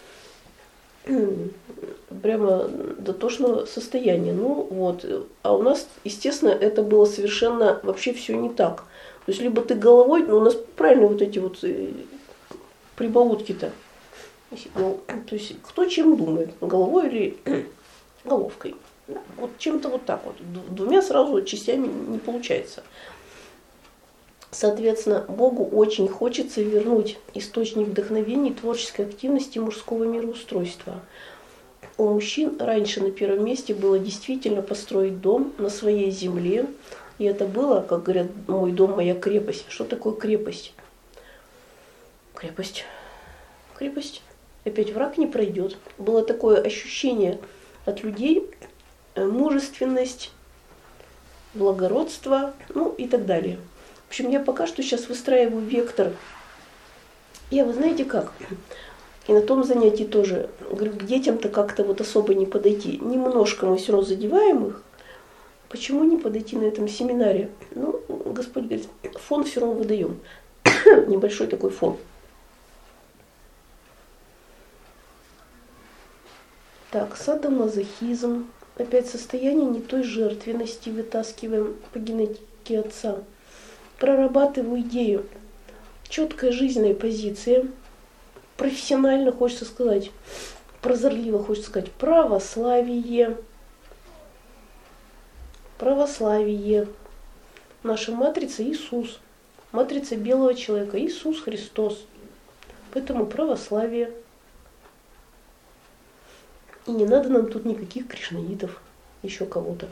прямо дотошного состояния. Ну вот. А у нас, естественно, это было совершенно вообще все не так. То есть либо ты головой, ну у нас правильно вот эти вот прибаутки-то. Ну, то есть кто чем думает, головой или головкой. Вот чем-то вот так вот. Двумя сразу частями не получается. Соответственно, Богу очень хочется вернуть источник вдохновения и творческой активности мужского мироустройства. У мужчин раньше на первом месте было действительно построить дом на своей земле. И это было, как говорят, мой дом, моя крепость. Что такое крепость? Крепость. Крепость. Опять враг не пройдет. Было такое ощущение от людей, мужественность, благородство, ну и так далее. В общем, я пока что сейчас выстраиваю вектор. Я, вы знаете как, и на том занятии тоже, говорю, к детям-то как-то вот особо не подойти. Немножко мы все равно задеваем их. Почему не подойти на этом семинаре? Ну, Господь говорит, фон все равно выдаем. Небольшой такой фон. Так, садомазохизм. Опять состояние не той жертвенности вытаскиваем по генетике отца. Прорабатываю идею. Четкая жизненная позиция. Профессионально хочется сказать, прозорливо хочется сказать, православие. Православие. Наша матрица Иисус. Матрица белого человека Иисус Христос. Поэтому православие. И не надо нам тут никаких кришнаитов, еще кого-то.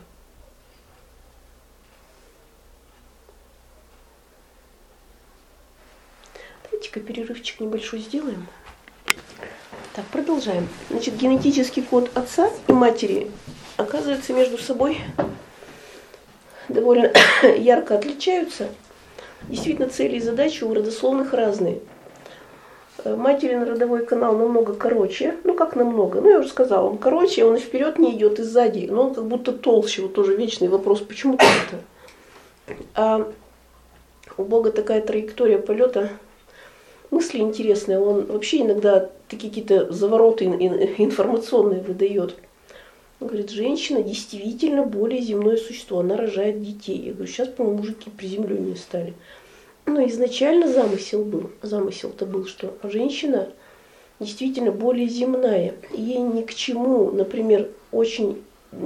Давайте-ка перерывчик небольшой сделаем. Так, продолжаем. Значит, генетический код отца и матери, оказывается, между собой довольно ярко отличаются. Действительно, цели и задачи у родословных разные. Материн родовой канал намного короче. Ну, как намного? Ну, я уже сказала, он короче, он и вперед не идет, и сзади. Но он как будто толще. Вот тоже вечный вопрос, почему так-то? А у Бога такая траектория полета, мысли интересные. Он вообще иногда такие какие-то завороты информационные выдает. Он говорит, женщина действительно более земное существо. Она рожает детей. Я говорю, сейчас, по-моему, мужики приземленнее стали. Но изначально замысел был, замысел-то был, что женщина действительно более земная. Ей ни к чему, например, очень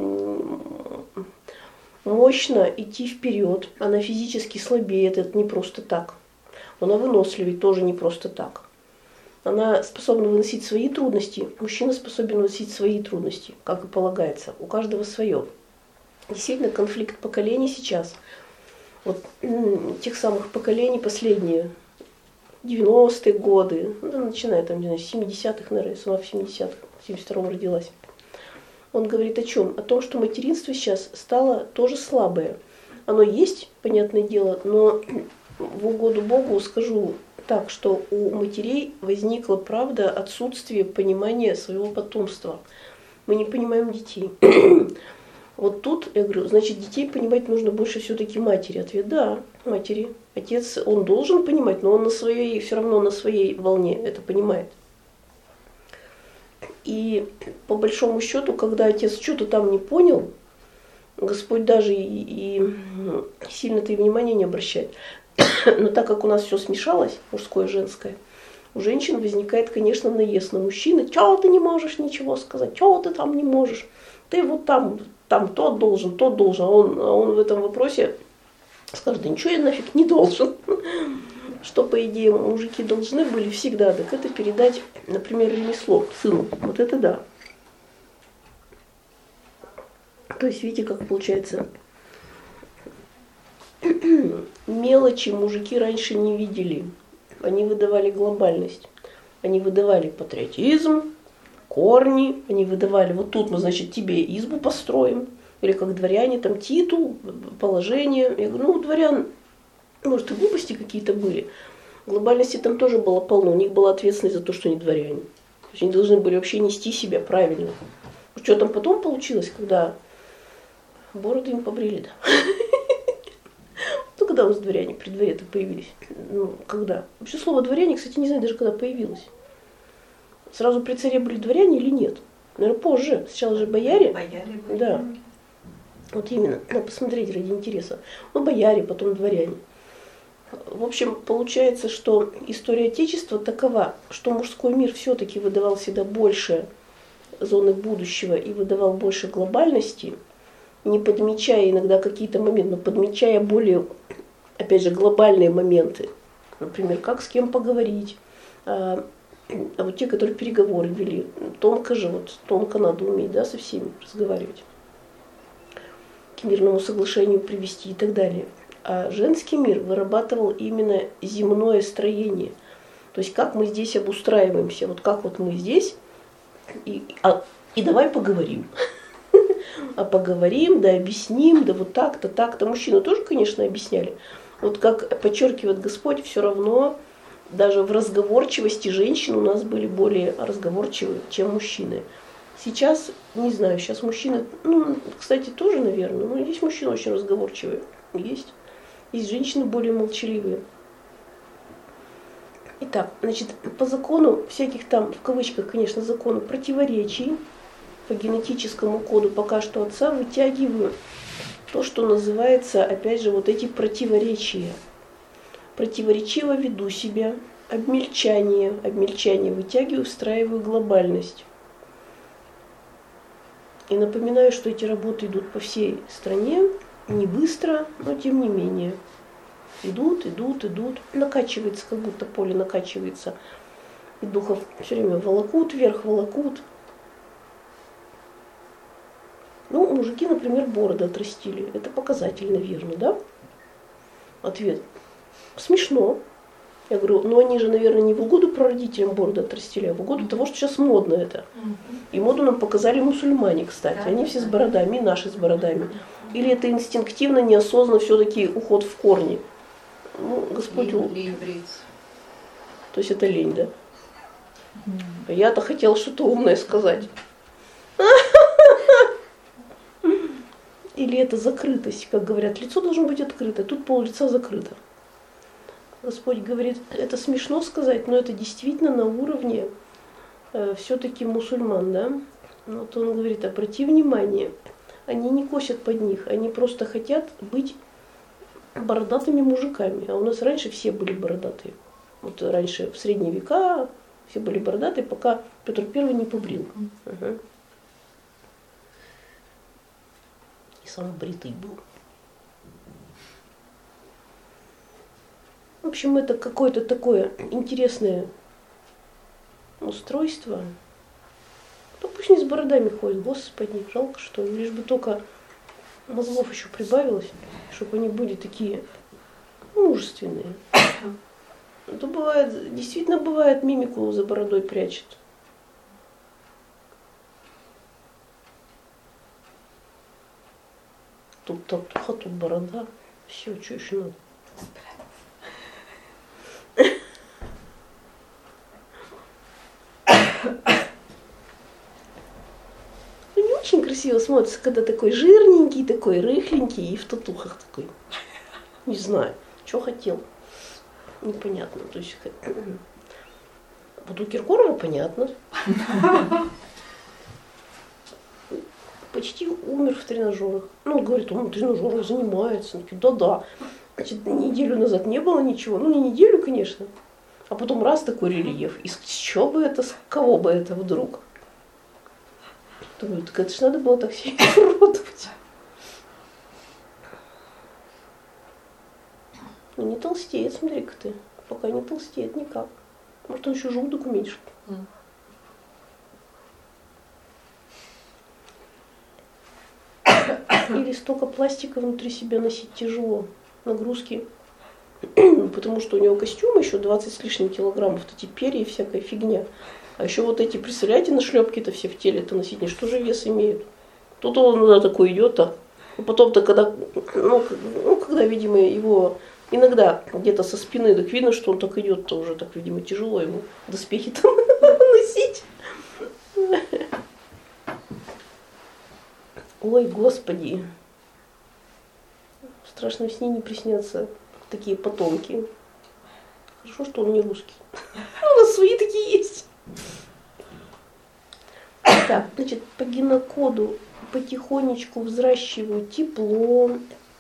мощно идти вперед. Она физически слабеет, это не просто так. Она выносливее, тоже не просто так. Она способна выносить свои трудности, мужчина способен выносить свои трудности, как и полагается. У каждого свое. Действительно, конфликт поколений сейчас – вот тех самых поколений последние, девяностые годы, ну, начиная там, не знаю, с семидесятых, наверное, я сама в семидесятых, в семьдесят втором родилась. Он говорит о чем? О том, что материнство сейчас стало тоже слабое. Оно есть, понятное дело, но в угоду Богу скажу так, что у матерей возникла, правда, отсутствие понимания своего потомства. Мы не понимаем детей. Вот тут, я говорю, значит, детей понимать нужно больше все-таки матери. Ответ – да, матери. Отец, он должен понимать, но он на своей, все равно на своей волне это понимает. И по большому счету, когда отец что-то там не понял, Господь даже и, и сильно-то и внимания не обращает. Но так как у нас все смешалось, мужское и женское, у женщин возникает, конечно, наезд на мужчины. Чего ты не можешь ничего сказать? Чего ты там не можешь? Ты вот там, там тот должен, тот должен. А он, а он в этом вопросе скажет, да ничего я нафиг не должен. Что, по идее, мужики должны были всегда, так это передать, например, ремесло сыну. Вот это да. То есть, видите, как получается, не мелочи мужики раньше не видели. Они выдавали глобальность. Они выдавали патриотизм, корни. Они выдавали, вот тут мы, значит, тебе избу построим. Или как дворяне, там титул, положение. Я говорю, ну, у дворян, может, и глупости какие-то были. Глобальности там тоже было полно. У них была ответственность за то, что они дворяне. То есть они должны были вообще нести себя правильно. Что там потом получилось, когда бороды им побрили, да? Ну, когда у нас дворяне при дворе-то появились? Ну, когда? Вообще слово дворяне, кстати, не знаю даже, когда появилось. Сразу при царе были дворяне или нет? Наверное, позже. Сначала же бояре. Бояре были. Да. Вот именно. Надо посмотреть ради интереса. Ну, бояре, потом дворяне. В общем, получается, что история Отечества такова, что мужской мир все-таки выдавал всегда больше зоны будущего и выдавал больше глобальности, не подмечая иногда какие-то моменты, но подмечая более, опять же, глобальные моменты. Например, как с кем поговорить. А, а вот те, которые переговоры вели, тонко же, вот тонко надо уметь, да, со всеми разговаривать, к мирному соглашению привести и так далее. А женский мир вырабатывал именно земное строение. То есть как мы здесь обустраиваемся, вот как вот мы здесь, и, а, и давай поговорим. А поговорим, да объясним, да вот так-то, так-то. Мужчины тоже, конечно, объясняли. Вот как подчеркивает Господь, все равно даже в разговорчивости женщин у нас были более разговорчивые, чем мужчины. Сейчас, не знаю, сейчас мужчины, ну, кстати, тоже, наверное, но есть мужчины очень разговорчивые, есть. Есть женщины более молчаливые. Итак, значит, по закону всяких там, в кавычках, конечно, закону противоречий, по генетическому коду пока что отца вытягиваю то, что называется, опять же, вот эти противоречия. Противоречиво веду себя, обмельчание, обмельчание вытягиваю, встраиваю глобальность. И напоминаю, что эти работы идут по всей стране, не быстро, но тем не менее. Идут, идут, идут. Накачивается, как будто поле накачивается. И духов все время волокут вверх, волокут. Ну, мужики, например, бороды отрастили. Это показательно верно, да? Ответ. Смешно. Я говорю, ну они же, наверное, не в угоду прародителям бороды отрастили, а в угоду того, что сейчас модно это. И моду нам показали мусульмане, кстати. Они все с бородами, и наши с бородами. Или это инстинктивно, неосознанно все-таки уход в корни? Ну, Господь... Лень бриться. То есть это лень, да? А я-то хотела что-то умное сказать. Или это закрытость, как говорят, лицо должно быть открыто, тут пол лица закрыто. Господь говорит, это смешно сказать, но это действительно на уровне э, все-таки мусульман, да? Вот он говорит, обрати внимание, они не косят под них, они просто хотят быть бородатыми мужиками. А у нас раньше все были бородатые. Вот раньше, в средние века, все были бородатые, пока Петр Первый не побрил. Угу. И сам бритый был. В общем, это какое-то такое интересное устройство. Ну пусть не с бородами ходят, Господи, жалко что ли, лишь бы только мозгов еще прибавилось, чтобы они были такие мужественные. Это бывает, действительно бывает, мимику за бородой прячет. Тут татуха, тут борода. Все, что еще надо? Не очень красиво смотрится, когда такой жирненький, такой рыхленький и в татухах такой. Не знаю, что хотел. Непонятно. То есть, вот у Киркорова понятно. Почти умер в тренажерах. Ну, он говорит, он в тренажерах занимается. Да-да. Значит, неделю назад не было ничего. Ну, не неделю, конечно. А потом раз такой рельеф. И с чего бы это, с кого бы это вдруг? Думаю, так это ж надо было так сильно уродовать. Ну, не толстеет, смотри-ка ты. Пока не толстеет никак. Может, он еще желудок уменьшит. Или столько пластика внутри себя носить тяжело. Нагрузки Потому что у него костюм еще двадцать с лишним килограммов, эти перья и всякая фигня. А еще вот эти, представляете, на шлепки-то все в теле-то носить, они что же вес имеют? Тут он туда такой идет, а потом-то, когда, ну, ну, когда, видимо, его иногда где-то со спины, так видно, что он так идет, то уже так, видимо, тяжело ему доспехи там носить. Ой, Господи. Страшно сне не приснятся такие потомки. Хорошо, что он не русский. У нас свои такие есть. Так, значит, по генокоду потихонечку взращивают тепло,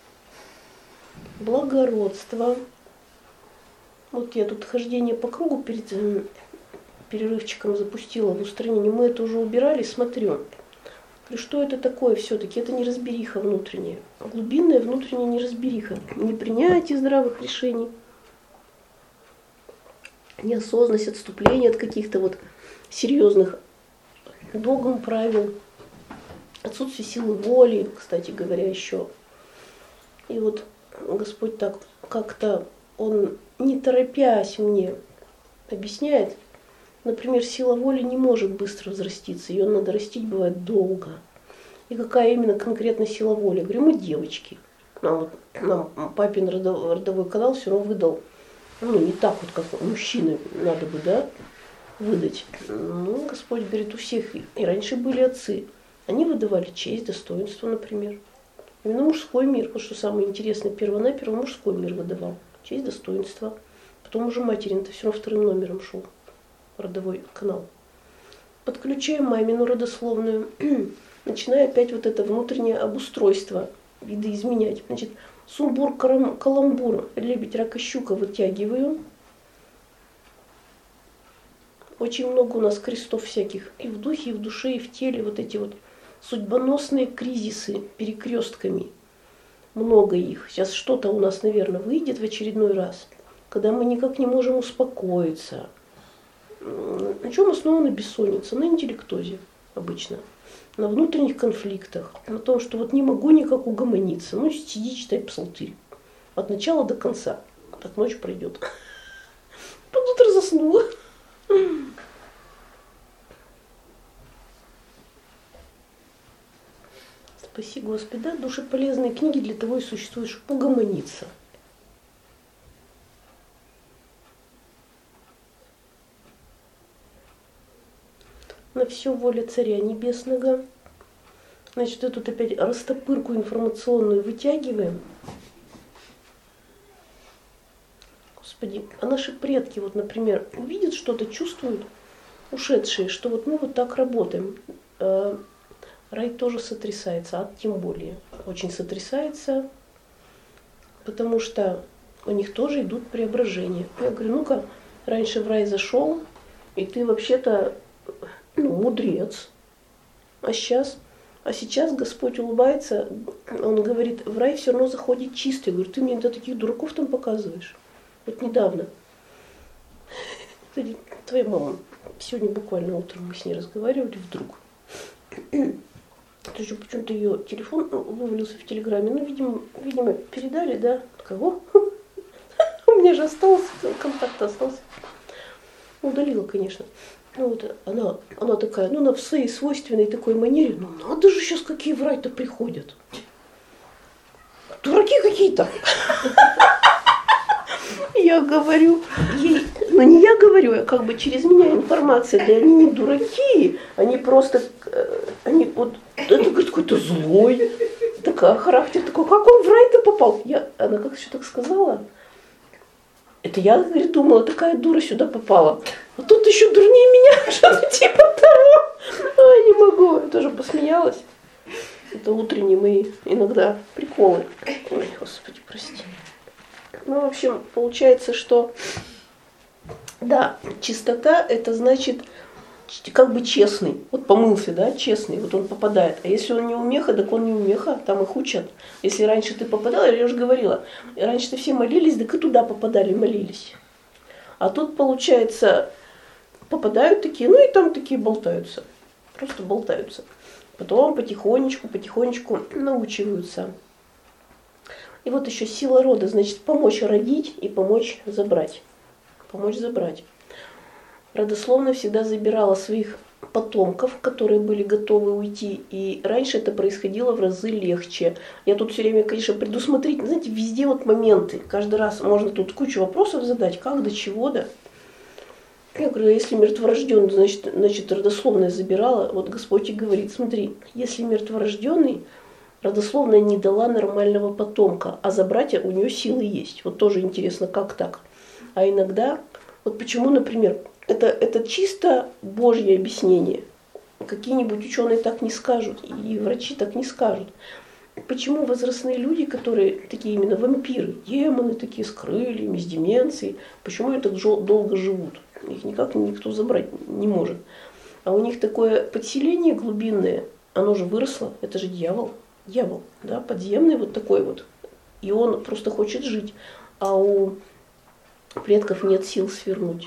благородство. Вот я тут хождение по кругу перед перерывчиком запустила в устранение. Мы это уже убирали, смотрю. Что это такое все-таки? Это неразбериха внутренняя. Глубинная внутренняя неразбериха. Непринятие здравых решений, неосознанность, отступление от каких-то вот серьезных догм, правил, отсутствие силы воли, кстати говоря, еще. И вот Господь так как-то, Он не торопясь мне объясняет, например, сила воли не может быстро взраститься, ее надо растить бывает долго. И какая именно конкретно сила воли? Я говорю, мы девочки. Нам, вот, нам папин родовой, родовой канал все равно выдал, ну не так вот, как мужчины надо бы, да, выдать. Ну, Господь говорит, у всех, и раньше были отцы, они выдавали честь, достоинство, например. Именно мужской мир, вот что самое интересное, перво-наперво мужской мир выдавал. Честь, достоинство. Потом уже материн-то все равно вторым номером шел. Родовой канал. Подключаем мамину родословную, начиная опять вот это внутреннее обустройство, видоизменять. Значит, сумбур, каламбур, лебедь, рак и щука вытягиваю. Очень много у нас крестов всяких и в духе, и в душе, и в теле. Вот эти вот судьбоносные кризисы перекрестками. Много их. Сейчас что-то у нас, наверное, выйдет в очередной раз, когда мы никак не можем успокоиться. На чем основана бессонница? На интеллектозе обычно. На внутренних конфликтах. На том, что вот не могу никак угомониться. Ну, сиди, читай псалтырь. От начала до конца. Так ночь пройдет. Под утро заснула. Спаси Господи, да, душеполезные книги для того и существуют, чтобы угомониться. На все воля Царя Небесного. Значит, эту тут опять растопырку информационную вытягиваем. Господи, а наши предки, вот, например, видят что-то, чувствуют, ушедшие, что вот мы вот так работаем. Рай тоже сотрясается, ад тем более. Очень сотрясается, потому что у них тоже идут преображения. Я говорю, ну-ка, раньше в рай зашел, и ты вообще-то ну, мудрец. А сейчас? А сейчас Господь улыбается, Он говорит, в рай все равно заходит чистый. Я говорю, ты мне до таких дураков там показываешь. Вот недавно. Кстати, твоя мама, сегодня буквально утром мы с ней разговаривали вдруг. Почему-то ее телефон вывалился в Телеграме. Ну, видимо, видимо, передали, да? Кого? У меня же остался, контакт остался. Удалила, конечно. Ну, вот она, она такая, ну, она в своей свойственной такой манере, ну, надо же сейчас какие врать-то приходят. Дураки какие-то. Я говорю ей, ну не я говорю, а как бы через меня информация, да они не дураки, они просто, они вот, это, говорит, какой-то злой, такая характер такой, как он в рай-то попал? Я, она как еще так сказала, это я, говорит, думала, такая дура сюда попала, а тут еще дурнее меня, что-то типа того, ой, не могу, я тоже посмеялась, это утренние мои иногда приколы, ой, Господи, прости. Ну, в общем, получается, что, да, чистота – это значит, как бы честный. Вот помылся, да, честный, вот он попадает. А если он не умеха, так он не умеха, там их учат. Если раньше ты попадала, я уже говорила, раньше-то все молились, так и туда попадали, молились. А тут, получается, попадают такие, ну и там такие болтаются, просто болтаются. Потом потихонечку, потихонечку научиваются. И вот еще сила рода, значит, помочь родить и помочь забрать. Помочь забрать. Родословная всегда забирала своих потомков, которые были готовы уйти. И раньше это происходило в разы легче. Я тут все время, конечно, предусмотрительно, знаете, везде вот моменты. Каждый раз можно тут кучу вопросов задать, как, до чего, да. Я говорю, если мертворожденный, значит, значит родословная забирала. Вот Господь и говорит, смотри, если мертворожденный, родословная не дала нормального потомка, а забрать у нее силы есть. Вот тоже интересно, как так. А иногда, вот почему, например, это, это чисто Божье объяснение. Какие-нибудь ученые так не скажут, и врачи так не скажут. Почему возрастные люди, которые такие именно вампиры, демоны такие с крыльями, с деменцией, почему они так долго живут? Их никак никто забрать не может. А у них такое подселение глубинное, оно же выросло, это же дьявол. Дьявол, да, подземный вот такой вот. И он просто хочет жить. А у предков нет сил свернуть.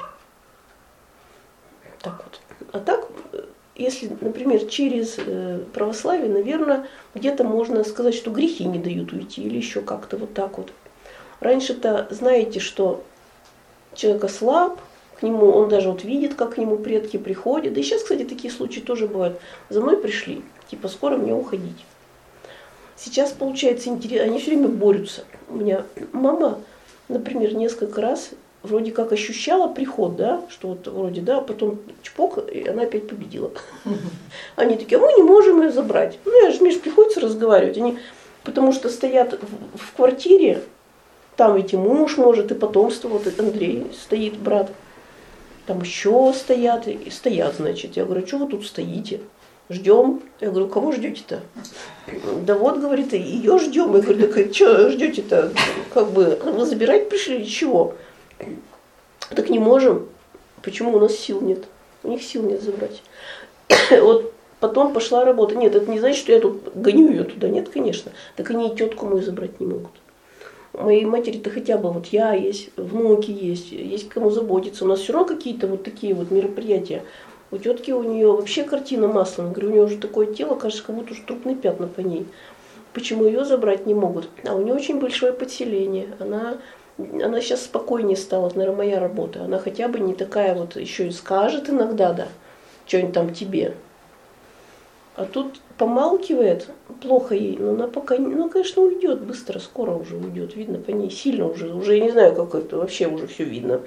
Так вот. А так, если, например, через православие, наверное, где-то можно сказать, что грехи не дают уйти, или еще как-то вот так вот. Раньше-то знаете, что человек ослаб, к нему, он даже вот видит, как к нему предки приходят. Да и сейчас, кстати, такие случаи тоже бывают. За мной пришли, типа, скоро мне уходить. Сейчас, получается, интересно, они все время борются. У меня мама, например, несколько раз вроде как ощущала приход, да, что вот вроде, да, потом чпок, и она опять победила. Они такие, а мы не можем ее забрать. Ну, я же, Миш, приходится разговаривать. Они, потому что стоят в, в квартире, там ведь и муж может, и потомство, вот Андрей стоит, брат, там еще стоят, и стоят, значит. Я говорю, что вы тут стоите? Ждем. Я говорю, кого ждете-то? Да вот, говорит, ее ждем. Я говорю, так что ждете-то? Как бы, вы забирать пришли или чего? Так не можем. Почему? У нас сил нет. У них сил нет забрать. Вот потом пошла работа. Нет, это не значит, что я тут гоню ее туда. Нет, конечно. Так они и тетку мою забрать не могут. У моей матери-то хотя бы вот я есть, внуки есть, есть кому заботиться. У нас все равно какие-то вот такие вот мероприятия. У тетки у нее вообще картина масляная. Говорю, у нее уже такое тело, кажется, как будто уж трупные пятна по ней. Почему ее забрать не могут? А у нее очень большое подселение. Она, она сейчас спокойнее стала, это, наверное, моя работа. Она хотя бы не такая вот, еще и скажет иногда, да, что-нибудь там тебе. А тут помалкивает, плохо ей, но она пока, ну, конечно, уйдет быстро, скоро уже уйдет. Видно по ней, сильно уже, уже я не знаю, как это, вообще уже все видно.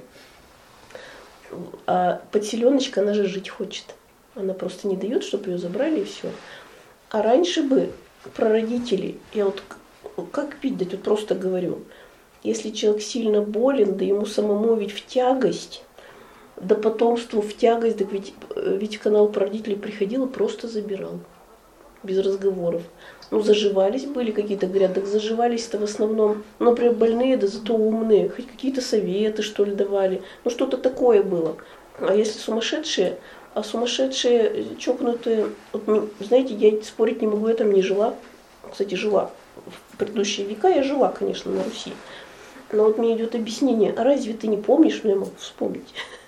А подселеночка, она же жить хочет. Она просто не дает, чтобы ее забрали и все. А раньше бы прародители, я вот как пить дать, вот просто говорю, если человек сильно болен, да ему самому ведь в тягость, да потомству в тягость, так ведь, ведь канал прародителей приходил и просто забирал. Без разговоров. Ну, заживались были какие-то, говорят, так заживались-то в основном, ну, например, больные, да зато умные, хоть какие-то советы, что ли, давали. Ну, что-то такое было. А если сумасшедшие, а сумасшедшие, чокнутые, вот, знаете, я спорить не могу, я там не жила. Кстати, жила. В предыдущие века я жила, конечно, на Руси. Но вот мне идет объяснение, а разве ты не помнишь, ну, я могу вспомнить.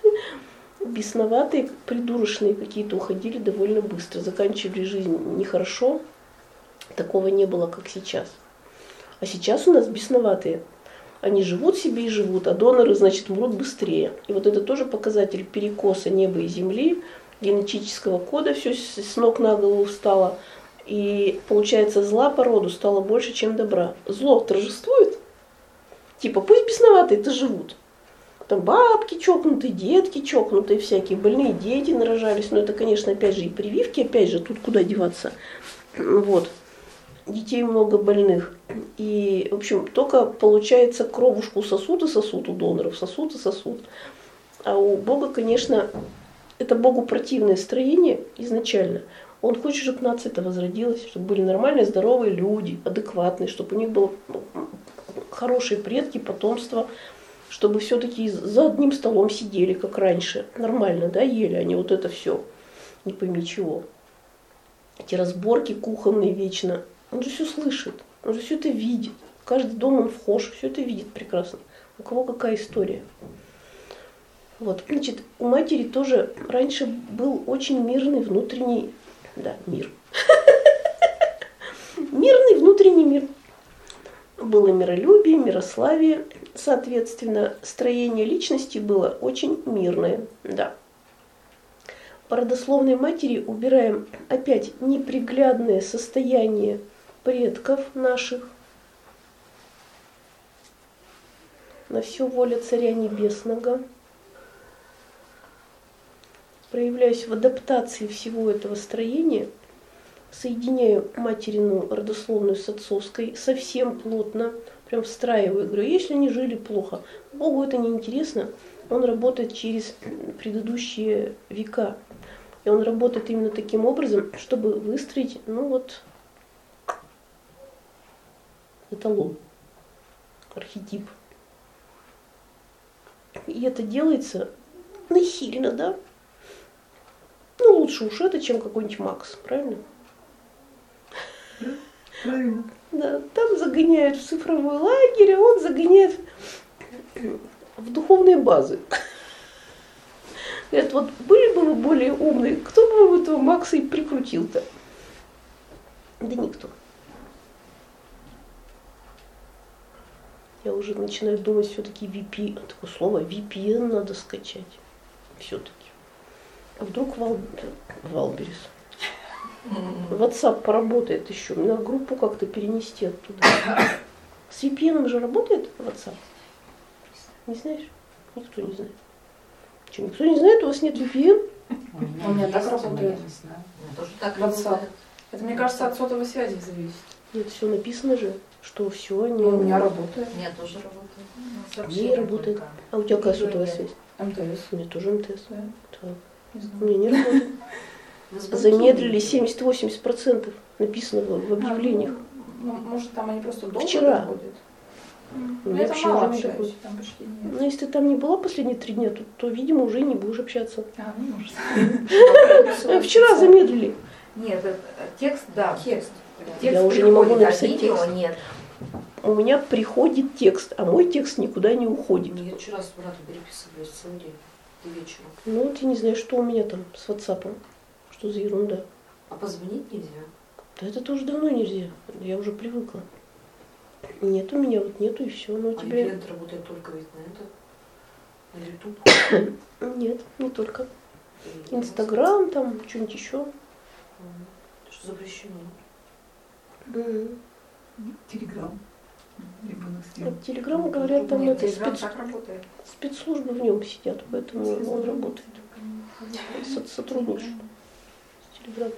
Бесноватые, придурочные какие-то уходили довольно быстро, заканчивали жизнь нехорошо. Такого не было, как сейчас. А сейчас у нас бесноватые. Они живут себе и живут, а доноры, значит, мрут быстрее. И вот это тоже показатель перекоса неба и земли, генетического кода, все с ног на голову встало. И получается, зла по роду стало больше, чем добра. Зло торжествует. Типа, пусть бесноватые-то живут. Там бабки чокнутые, детки чокнутые, всякие больные дети нарожались. Но это, конечно, опять же и прививки, опять же, тут куда деваться. Вот. Детей много больных. И, в общем, только получается кровушку сосуд и сосуд у доноров, сосуд и сосуд. А у Бога, конечно, это Богу противное строение изначально. Он хочет, чтобы нация-то возродилась, чтобы были нормальные, здоровые люди, адекватные, чтобы у них были хорошие предки, потомство, чтобы все-таки за одним столом сидели, как раньше, нормально, да, ели, а не вот это все, не пойми чего. Эти разборки кухонные вечно. Он же все слышит, он же все это видит. Каждый дом он вхож, все это видит прекрасно. У кого какая история. Вот, значит, у матери тоже раньше был очень мирный внутренний, да, мир. Мирный внутренний мир. было миролюбие, мирославие, соответственно, строение личности было очень мирное. Да. По родословной матери убираем опять неприглядное состояние предков наших. На все воля Царя Небесного. Проявляюсь в адаптации всего этого строения, соединяю материну родословную с отцовской совсем плотно, прям встраиваю. Говорю, если они жили плохо, Богу это не интересно, он работает через предыдущие века. И он работает именно таким образом, чтобы выстроить, ну вот, эталон, архетип. И это делается насильно, да? Ну, лучше уж это, чем какой-нибудь Макс, правильно? Правильно. Да, там загоняют в цифровой лагерь, а он загоняет в духовные базы. Говорят, вот были бы вы более умные, кто бы вам этого Макса и прикрутил-то? Да никто. Я уже начинаю думать, все-таки ви пи эн, такое слово ви пи эн надо скачать. Все-таки. А вдруг Вал... Валберес? WhatsApp поработает еще. На группу как-то перенести оттуда. С ви пи эн же работает WhatsApp? Не знаешь? Никто не знает. Что, никто не знает? У вас нет ви пи эн? У меня так работает. Тоже так WhatsApp. Это, мне кажется, от сотовой связи зависит. Нет, все написано же, что все они... Ну, у меня работает. У меня тоже работает. У меня не работает. А у тебя какая сотовая связь? МТС. У меня тоже МТС. Да. Так. Не У знаю. меня не работает. Замедлили семьдесят-восемьдесят процентов написано в объявлениях. Ну, может, там они просто долго Вчера. доходят? Ну, Ну, я я там вообще мало уже не общаюсь, доходит. там почти нет. Но если ты там не была последние три дня, то, то видимо, уже не будешь общаться. А, ну, может. А вчера замедлили. Нет, это- текст, да. Текст. Текст Я уже не могу приходит, а написать видео текст. нет. У меня приходит текст, а мой текст никуда не уходит. Я вчера с братом переписывалась целый день, до вечера. Ну вот я не знаю, что у меня там с WhatsApp. Что за ерунда. А позвонить нельзя? Да это тоже давно нельзя. Я уже привыкла. Нет, у меня вот нету и все. Но у А тебя... ивент работает только ведь на это? На YouTube? Нет, не только. И- Инстаграм там, что-нибудь еще. Мгм. Что запрещено? Мгм. Телеграм. Ребенок А съел. Телеграм, говорят, там Нет, это Телеграм спец... так работает. спецслужбы в нем сидят, поэтому он работает. Со- Сотрудничает с Телеграм.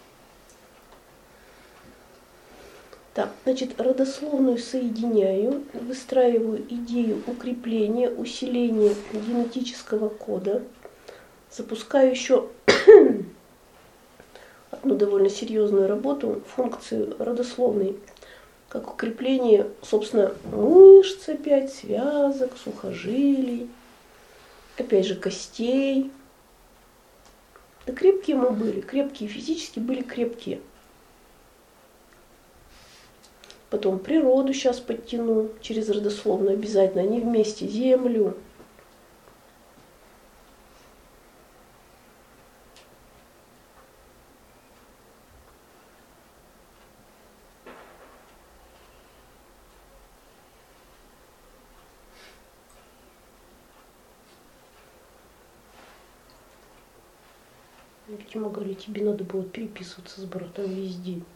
Так, значит, родословную соединяю, выстраиваю идею укрепления, усиления генетического кода, запускаю еще одну довольно серьезную работу, функцию родословной, как укрепление, собственно, мышц опять, связок, сухожилий, опять же костей. Да крепкие мы были, крепкие физически были крепкие. Потом природу сейчас подтяну через родословную обязательно, они вместе, землю. Тима говорит, тебе надо было переписываться с братом весь день.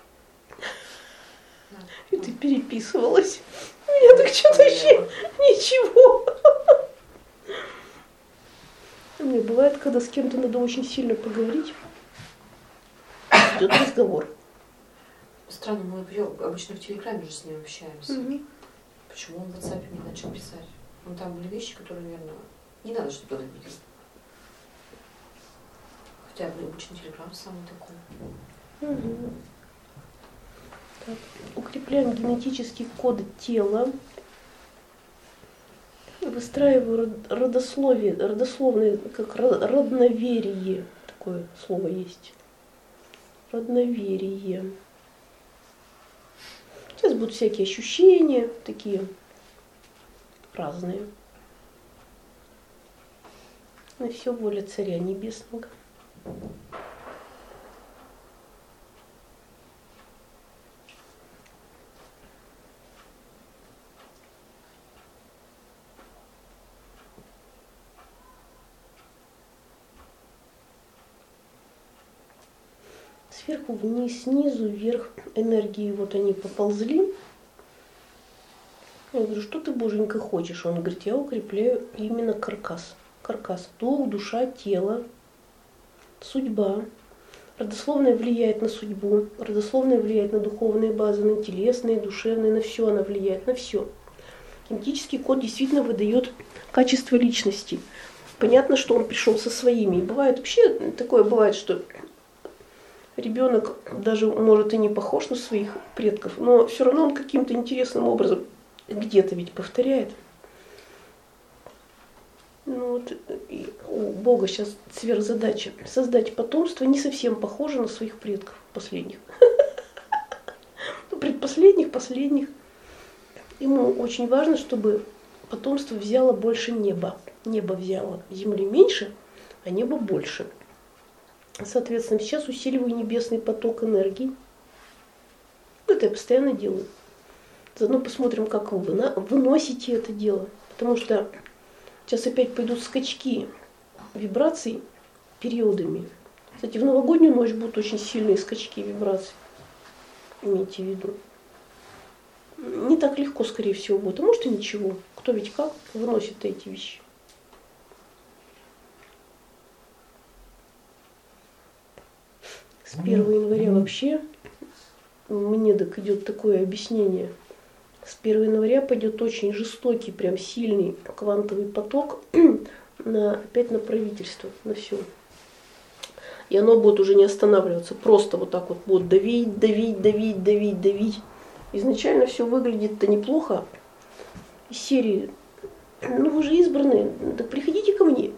И ты переписывалась. У меня так что-то вообще ничего. У меня бывает, когда с кем-то надо очень сильно поговорить, идет разговор. Странно, мы в- обычно в Телеграме же с ним общаемся. Мгм. Почему он в WhatsApp не начал писать? Ну там были вещи, которые, наверное, не надо, чтобы кто-то видел. Хотя бы обычно Телеграм самый такой. Мгм. Так, укрепляем генетический код тела. Выстраиваю род- родословие, родословное, как ро- родноверие. Такое слово есть. Родноверие. Сейчас будут всякие ощущения, такие разные. На все воля Царя Небесного. сверху вниз, снизу вверх энергии, вот они поползли. Я говорю, что ты, Боженька, хочешь? Он говорит, я укрепляю именно каркас. Каркас. Дух, душа, тело, судьба. Родословная влияет на судьбу, родословная влияет на духовные базы, на телесные, душевные, на все она влияет, на все. Генетический код действительно выдает качество личности. Понятно, что он пришел со своими. И бывает вообще такое бывает, что ребенок даже может и не похож на своих предков, но все равно он каким-то интересным образом где-то ведь повторяет. Ну вот, и у Бога сейчас сверхзадача создать потомство не совсем похоже на своих предков последних. Ну, предпоследних, последних. Ему очень важно, чтобы потомство взяло больше неба. Небо взяло земли меньше, а небо больше. Соответственно, сейчас усиливаю небесный поток энергии. Это я постоянно делаю. Заодно посмотрим, как вы выносите это дело. Потому что сейчас опять пойдут скачки вибраций периодами. Кстати, в новогоднюю ночь будут очень сильные скачки вибраций. Имейте в виду. Не так легко, скорее всего, будет. А может и ничего. Кто ведь как выносит эти вещи. С первого января вообще мне так идет такое объяснение. С первого января пойдет очень жестокий, прям сильный квантовый поток на, опять на правительство, на все. И оно будет уже не останавливаться, просто вот так вот будет давить, давить, давить, давить, давить. Изначально все выглядит-то неплохо. Из серии, ну вы же избранные, так приходите ко мне,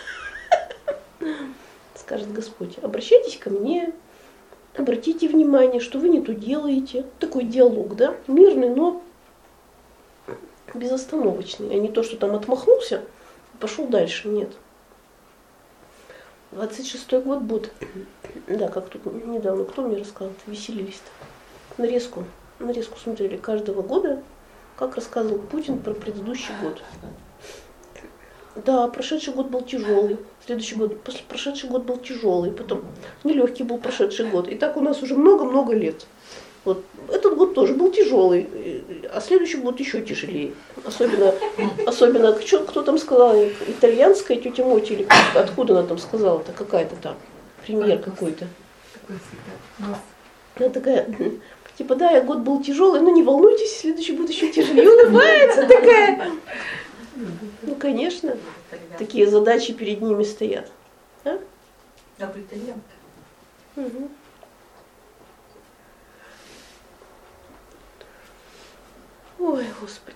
скажет Господь. Обращайтесь ко мне, обратите внимание, что вы не то делаете. Такой диалог, да, мирный, но безостановочный, а не то, что там отмахнулся и пошел дальше. Нет. двадцать шестой год будет, да, как тут недавно, кто мне рассказал, веселились-то. Нарезку, нарезку смотрели каждого года, как рассказывал Путин про предыдущий год. Да, прошедший год был тяжелый, следующий год, прошедший год был тяжелый, потом нелегкий был прошедший год. И так у нас уже много-много лет. Вот этот год тоже был тяжелый, а следующий год еще тяжелее. Особенно, особенно кто, кто там сказал, итальянская тетя Моти, или откуда она там сказала-то, какая-то там, премьер какой-то. Она такая, типа, да, год был тяжелый, но не волнуйтесь, следующий год еще тяжелее. И улыбается такая. Ну, конечно, такие задачи перед ними стоят. А? А при итальянке? Угу. Ой, Господи.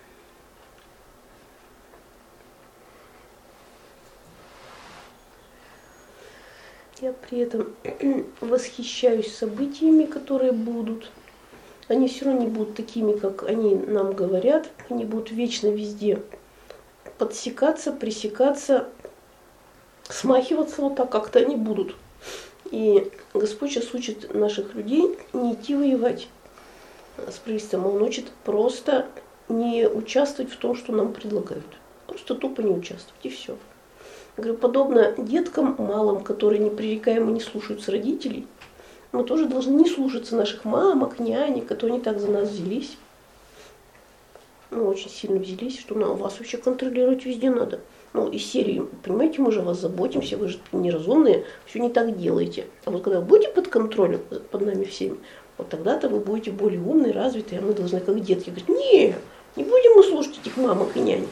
Я при этом восхищаюсь событиями, которые будут. Они все равно не будут такими, как они нам говорят. Они будут вечно везде подсекаться, пресекаться, смахиваться вот так как-то они будут. И Господь сейчас учит наших людей не идти воевать с правительством. Он учит просто не участвовать в том, что нам предлагают. Просто тупо не участвовать, и все. Я говорю, подобно деткам малым, которые непререкаемо не слушаются родителей, мы тоже должны не слушаться наших мамок, нянек, которые не так за нас взялись. Ну, очень сильно взялись, что ну, вас вообще контролировать везде надо. Ну, из серии, понимаете, мы же о вас заботимся, вы же неразумные, все не так делаете. А вот когда вы будете под контролем, под нами всеми, вот тогда-то вы будете более умные, развитые, а мы должны как детки говорить, не, не будем мы слушать этих мамок и нянек.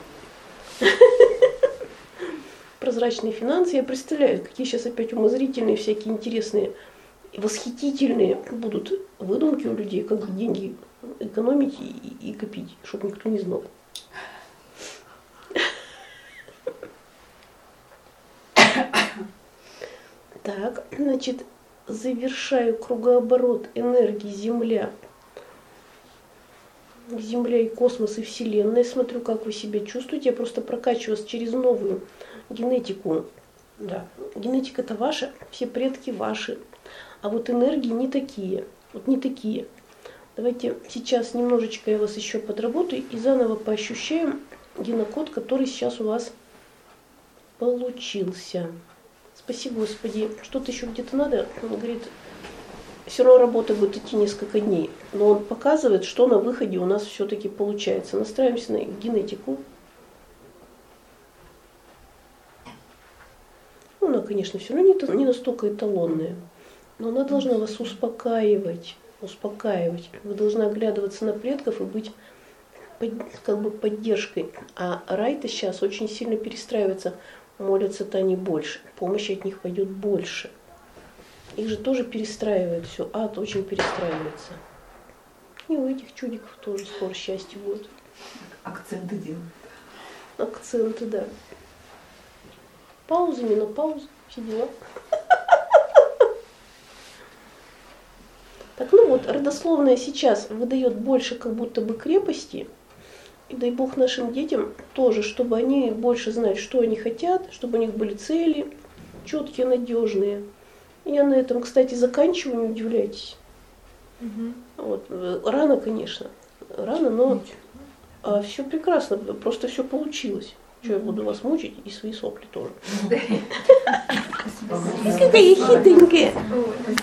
Прозрачные финансы, я представляю, какие сейчас опять умозрительные, всякие интересные, восхитительные будут выдумки у людей, как деньги экономить и, и копить, чтобы никто не знал. Так, значит, завершаю кругооборот энергии Земля. Земля и космос и Вселенная. Смотрю, как вы себя чувствуете. Я просто прокачиваю вас через новую генетику. Да, генетика это ваша, все предки ваши. А вот энергии не такие. Вот не такие. Давайте сейчас немножечко я вас еще подработаю и заново поощущаем генокод, который сейчас у вас получился. спасибо, Господи, что-то еще где-то надо. Он говорит, все равно работа будет идти несколько дней. Но он показывает, что на выходе у нас все-таки получается. Настраиваемся на генетику. Ну, она, конечно, все равно не, не настолько эталонная. Но она должна вас успокаивать. Успокаивать. Вы должны оглядываться на предков и быть под, как бы поддержкой. А райта сейчас очень сильно перестраивается. Молятся-то они больше. Помощи от них пойдет больше. Их же тоже перестраивает все. Ад очень перестраивается. И у этих чудиков тоже скоро счастье будет. Акценты делают. Акценты, да. Паузы, менопаузы, все дела. Так, ну вот, родословная сейчас выдает больше как будто бы крепости. И дай Бог нашим детям тоже, чтобы они больше знали, что они хотят, чтобы у них были цели, четкие, надежные. Я на этом, кстати, заканчиваю, не удивляйтесь. Угу. Вот. Рано, конечно, рано, но а, все прекрасно, просто все получилось. Что я буду вас мучить и свои сопли тоже. Спасибо. Какая хитренькая.